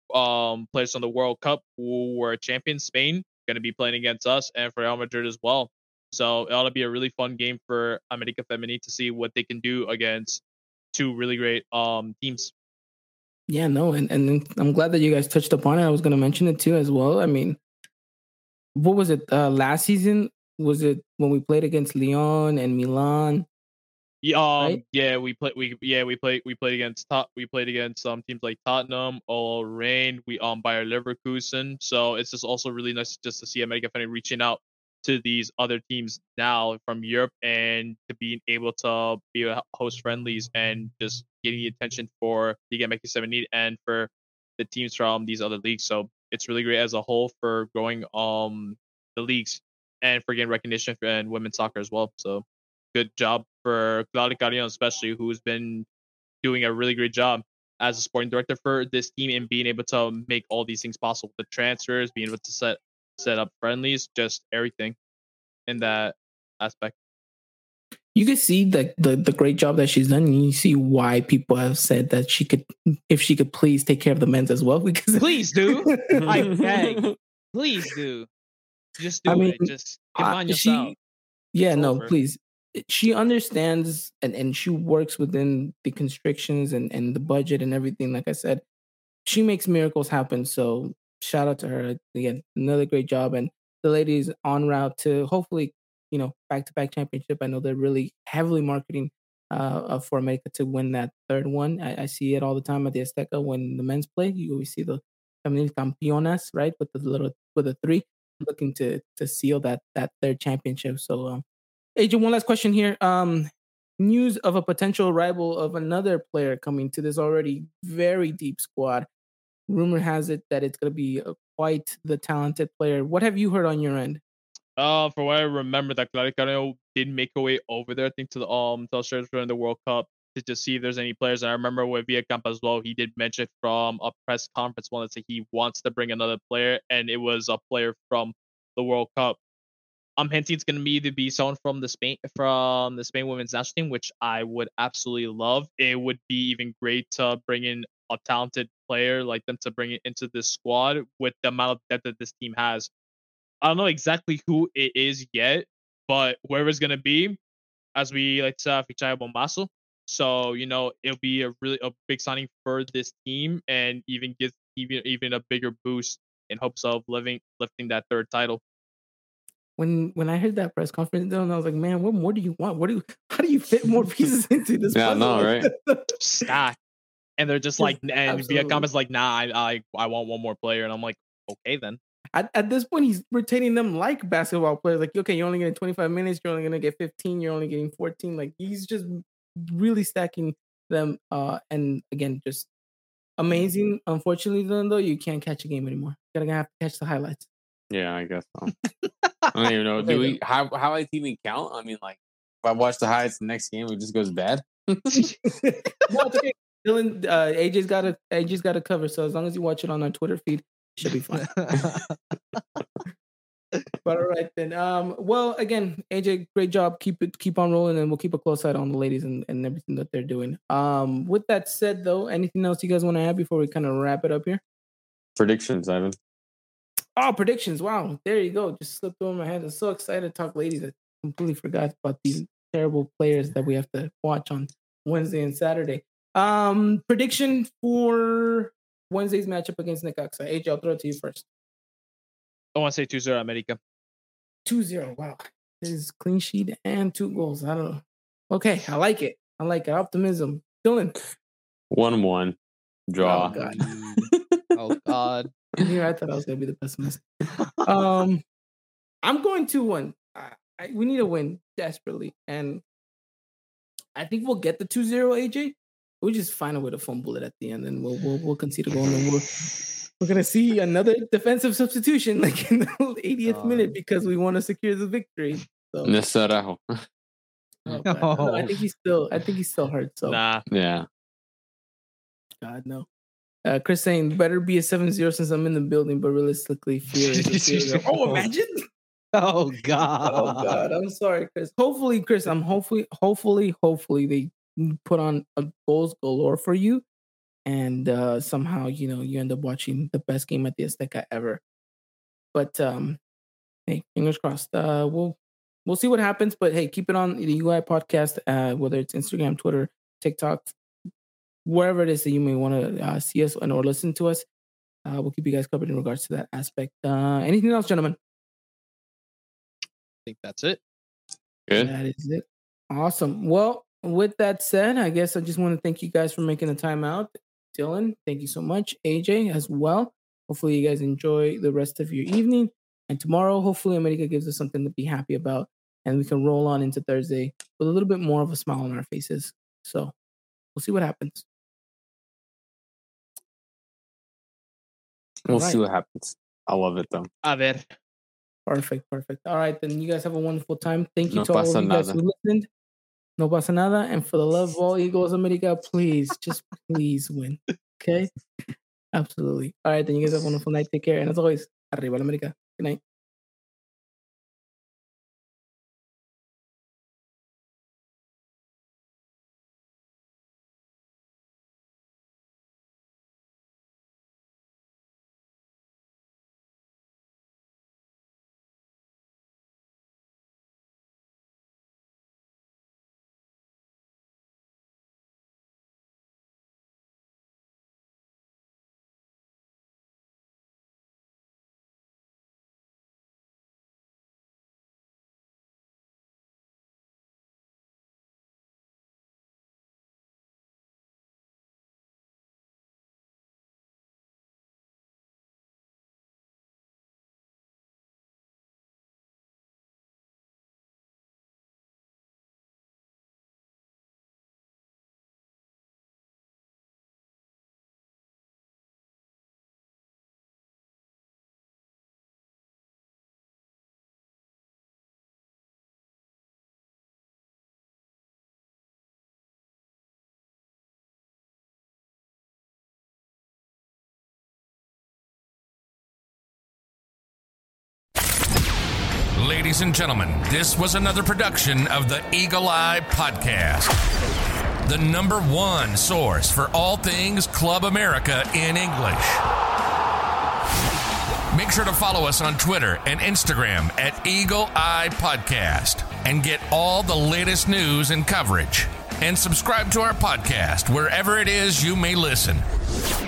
um players on the World Cup who were champions. Spain gonna be playing against us, and for Real Madrid as well. So it ought to be a really fun game for America Feminine to see what they can do against two really great um teams. Yeah, no, and, and I'm glad that you guys touched upon it. I was going to mention it too as well. I mean, what was it uh, last season? Was it when we played against Lyon and Milan? Yeah, um, Right? yeah, we play, we yeah, we played, we played against top, we played against um teams like Tottenham, or Rain, we um Bayer Leverkusen. So it's just also really nice just to see America Feminine reaching out to these other teams now from Europe and to being able to be a host friendlies and just getting the attention for Liga M X seventeen and for the teams from these other leagues. So it's really great as a whole for growing um the leagues and for getting recognition for and women's soccer as well. So good job for Claudia Carrion, especially, who's been doing a really great job as a sporting director for this team and being able to make all these things possible. The transfers, being able to set set up friendlies, just everything in that aspect. You can see the, the the great job that she's done, and you see why people have said that she could, if she could please take care of the men's as well. Because Please do. I beg. Please do. Just do I mean, it. Just come uh, on she- yourself. Yeah, It's no, over. please. She understands and, and she works within the constrictions and, and the budget and everything. Like I said, she makes miracles happen. So shout out to her. Again, another great job. And the ladies en route to hopefully, you know, back to back championship. I know they're really heavily marketing uh, uh, for America to win that third one. I, I see it all the time at the Azteca when the men's play. You always see the femenil campeonas, right? With the little, with the three, looking to to seal that that third championship. So um A J, one last question here. Um, news of a potential rival of another player coming to this already very deep squad. Rumor has it that it's going to be a, quite the talented player. What have you heard on your end? Uh, for what I remember, that Claudio Carreno did make a way over there, I think, to the um to Australia during the World Cup to just see if there's any players. And I remember with Villacamp as well, he did mention from a press conference one that he wants to bring another player, and it was a player from the World Cup. I'm hinting it's gonna be to be someone from the Spain from the Spain women's national team, which I would absolutely love. It would be even great to bring in a talented player like them to bring it into this squad with the amount of depth that this team has. I don't know exactly who it is yet, but whoever it's gonna be, as we like to say, fichar bombazo. So you know it'll be a really a big signing for this team, and even gives even even a bigger boost in hopes of living lifting that third title. when when I heard that press conference, Dylan, I was like, man, what more do you want? What do you? How do you fit more pieces into this? Yeah, puzzle? no, right? Stack. And they're just like, and Absolutely. Viacom is like, nah, I, I I want one more player, and I'm like, okay then. At, at this point, he's retaining them like basketball players. Like, okay, you're only getting twenty-five minutes. You're only going to get fifteen. You're only getting fourteen. Like, he's just really stacking them. Uh, and again, just amazing. Unfortunately, though, you can't catch a game anymore. You're going to have to catch the highlights. Yeah, I guess so. I don't even know. Do we how highlights even count? I mean, like, if I watch the highlights the next game, it just goes bad. No, it's okay. Dylan, uh, A J's got a A J's got a cover. So as long as you watch it on our Twitter feed, it should be fine. But all right then. Um, well, again, A J, great job. Keep it, keep on rolling, and we'll keep a close eye on the ladies and, and everything that they're doing. Um, with that said, though, anything else you guys want to add before we kind of wrap it up here? Predictions, Ivan. Oh, predictions! Wow, there you go. Just slipped over my head. I'm so excited to talk ladies. I completely forgot about these terrible players that we have to watch on Wednesday and Saturday. Um, prediction for Wednesday's matchup against Necaxa. A J, I'll throw it to you first. I want to say two zero America. two zero. Wow. This is clean sheet and two goals. I don't know. Okay. I like it. I like it. Optimism. Dylan. one one. Draw. Oh, God. Oh, God. Here, I thought I was going to be the pessimist. Um, I'm going two one. I, I, we need a win desperately. And I think we'll get the two zero, A J. We'll just find a way to fumble it at the end, and we'll we'll, we'll concede a goal, and then we'll We're going to see another defensive substitution like in the eightieth um, minute because we want to secure the victory. So. Necesarajo. Oh, no, I think he's still I think he's still hurt. So nah. Yeah. God, no. Uh, Chris saying, better be a seven zero since I'm in the building, but realistically, fear is a Oh, imagine. Oh, God. Oh, God. I'm sorry, Chris. Hopefully, Chris, I'm hopefully, hopefully, hopefully they put on a goals galore for you. And uh, somehow, you know, you end up watching the best game at the Azteca ever. But um, hey, fingers crossed. Uh, we'll we'll see what happens. But hey, keep it on the U I podcast, uh, whether it's Instagram, Twitter, TikTok, wherever it is that you may want to uh, see us and or listen to us. Uh, we'll keep you guys covered in regards to that aspect. Uh, anything else, gentlemen? I think that's it. Good. That is it. Awesome. Well, with that said, I guess I just want to thank you guys for making the time out. Dylan, thank you so much. A J as well. Hopefully you guys enjoy the rest of your evening. And tomorrow, hopefully America gives us something to be happy about. And we can roll on into Thursday with a little bit more of a smile on our faces. So we'll see what happens. We'll right. see what happens. I love it though. A ver. Perfect, perfect. All right, then you guys have a wonderful time. Thank you No to all of you guys nada. who listened. No pasa nada. And for the love of all Eagles America, please, just please win. Okay? Absolutely. All right, then you guys have a wonderful night. Take care. And as always, arriba la America. Good night. Ladies and gentlemen, this was another production of the Eagle Eye Podcast, the number one source for all things Club America in English. Make sure to follow us on Twitter and Instagram at Eagle Eye Podcast and get all the latest news and coverage. And subscribe to our podcast wherever it is you may listen.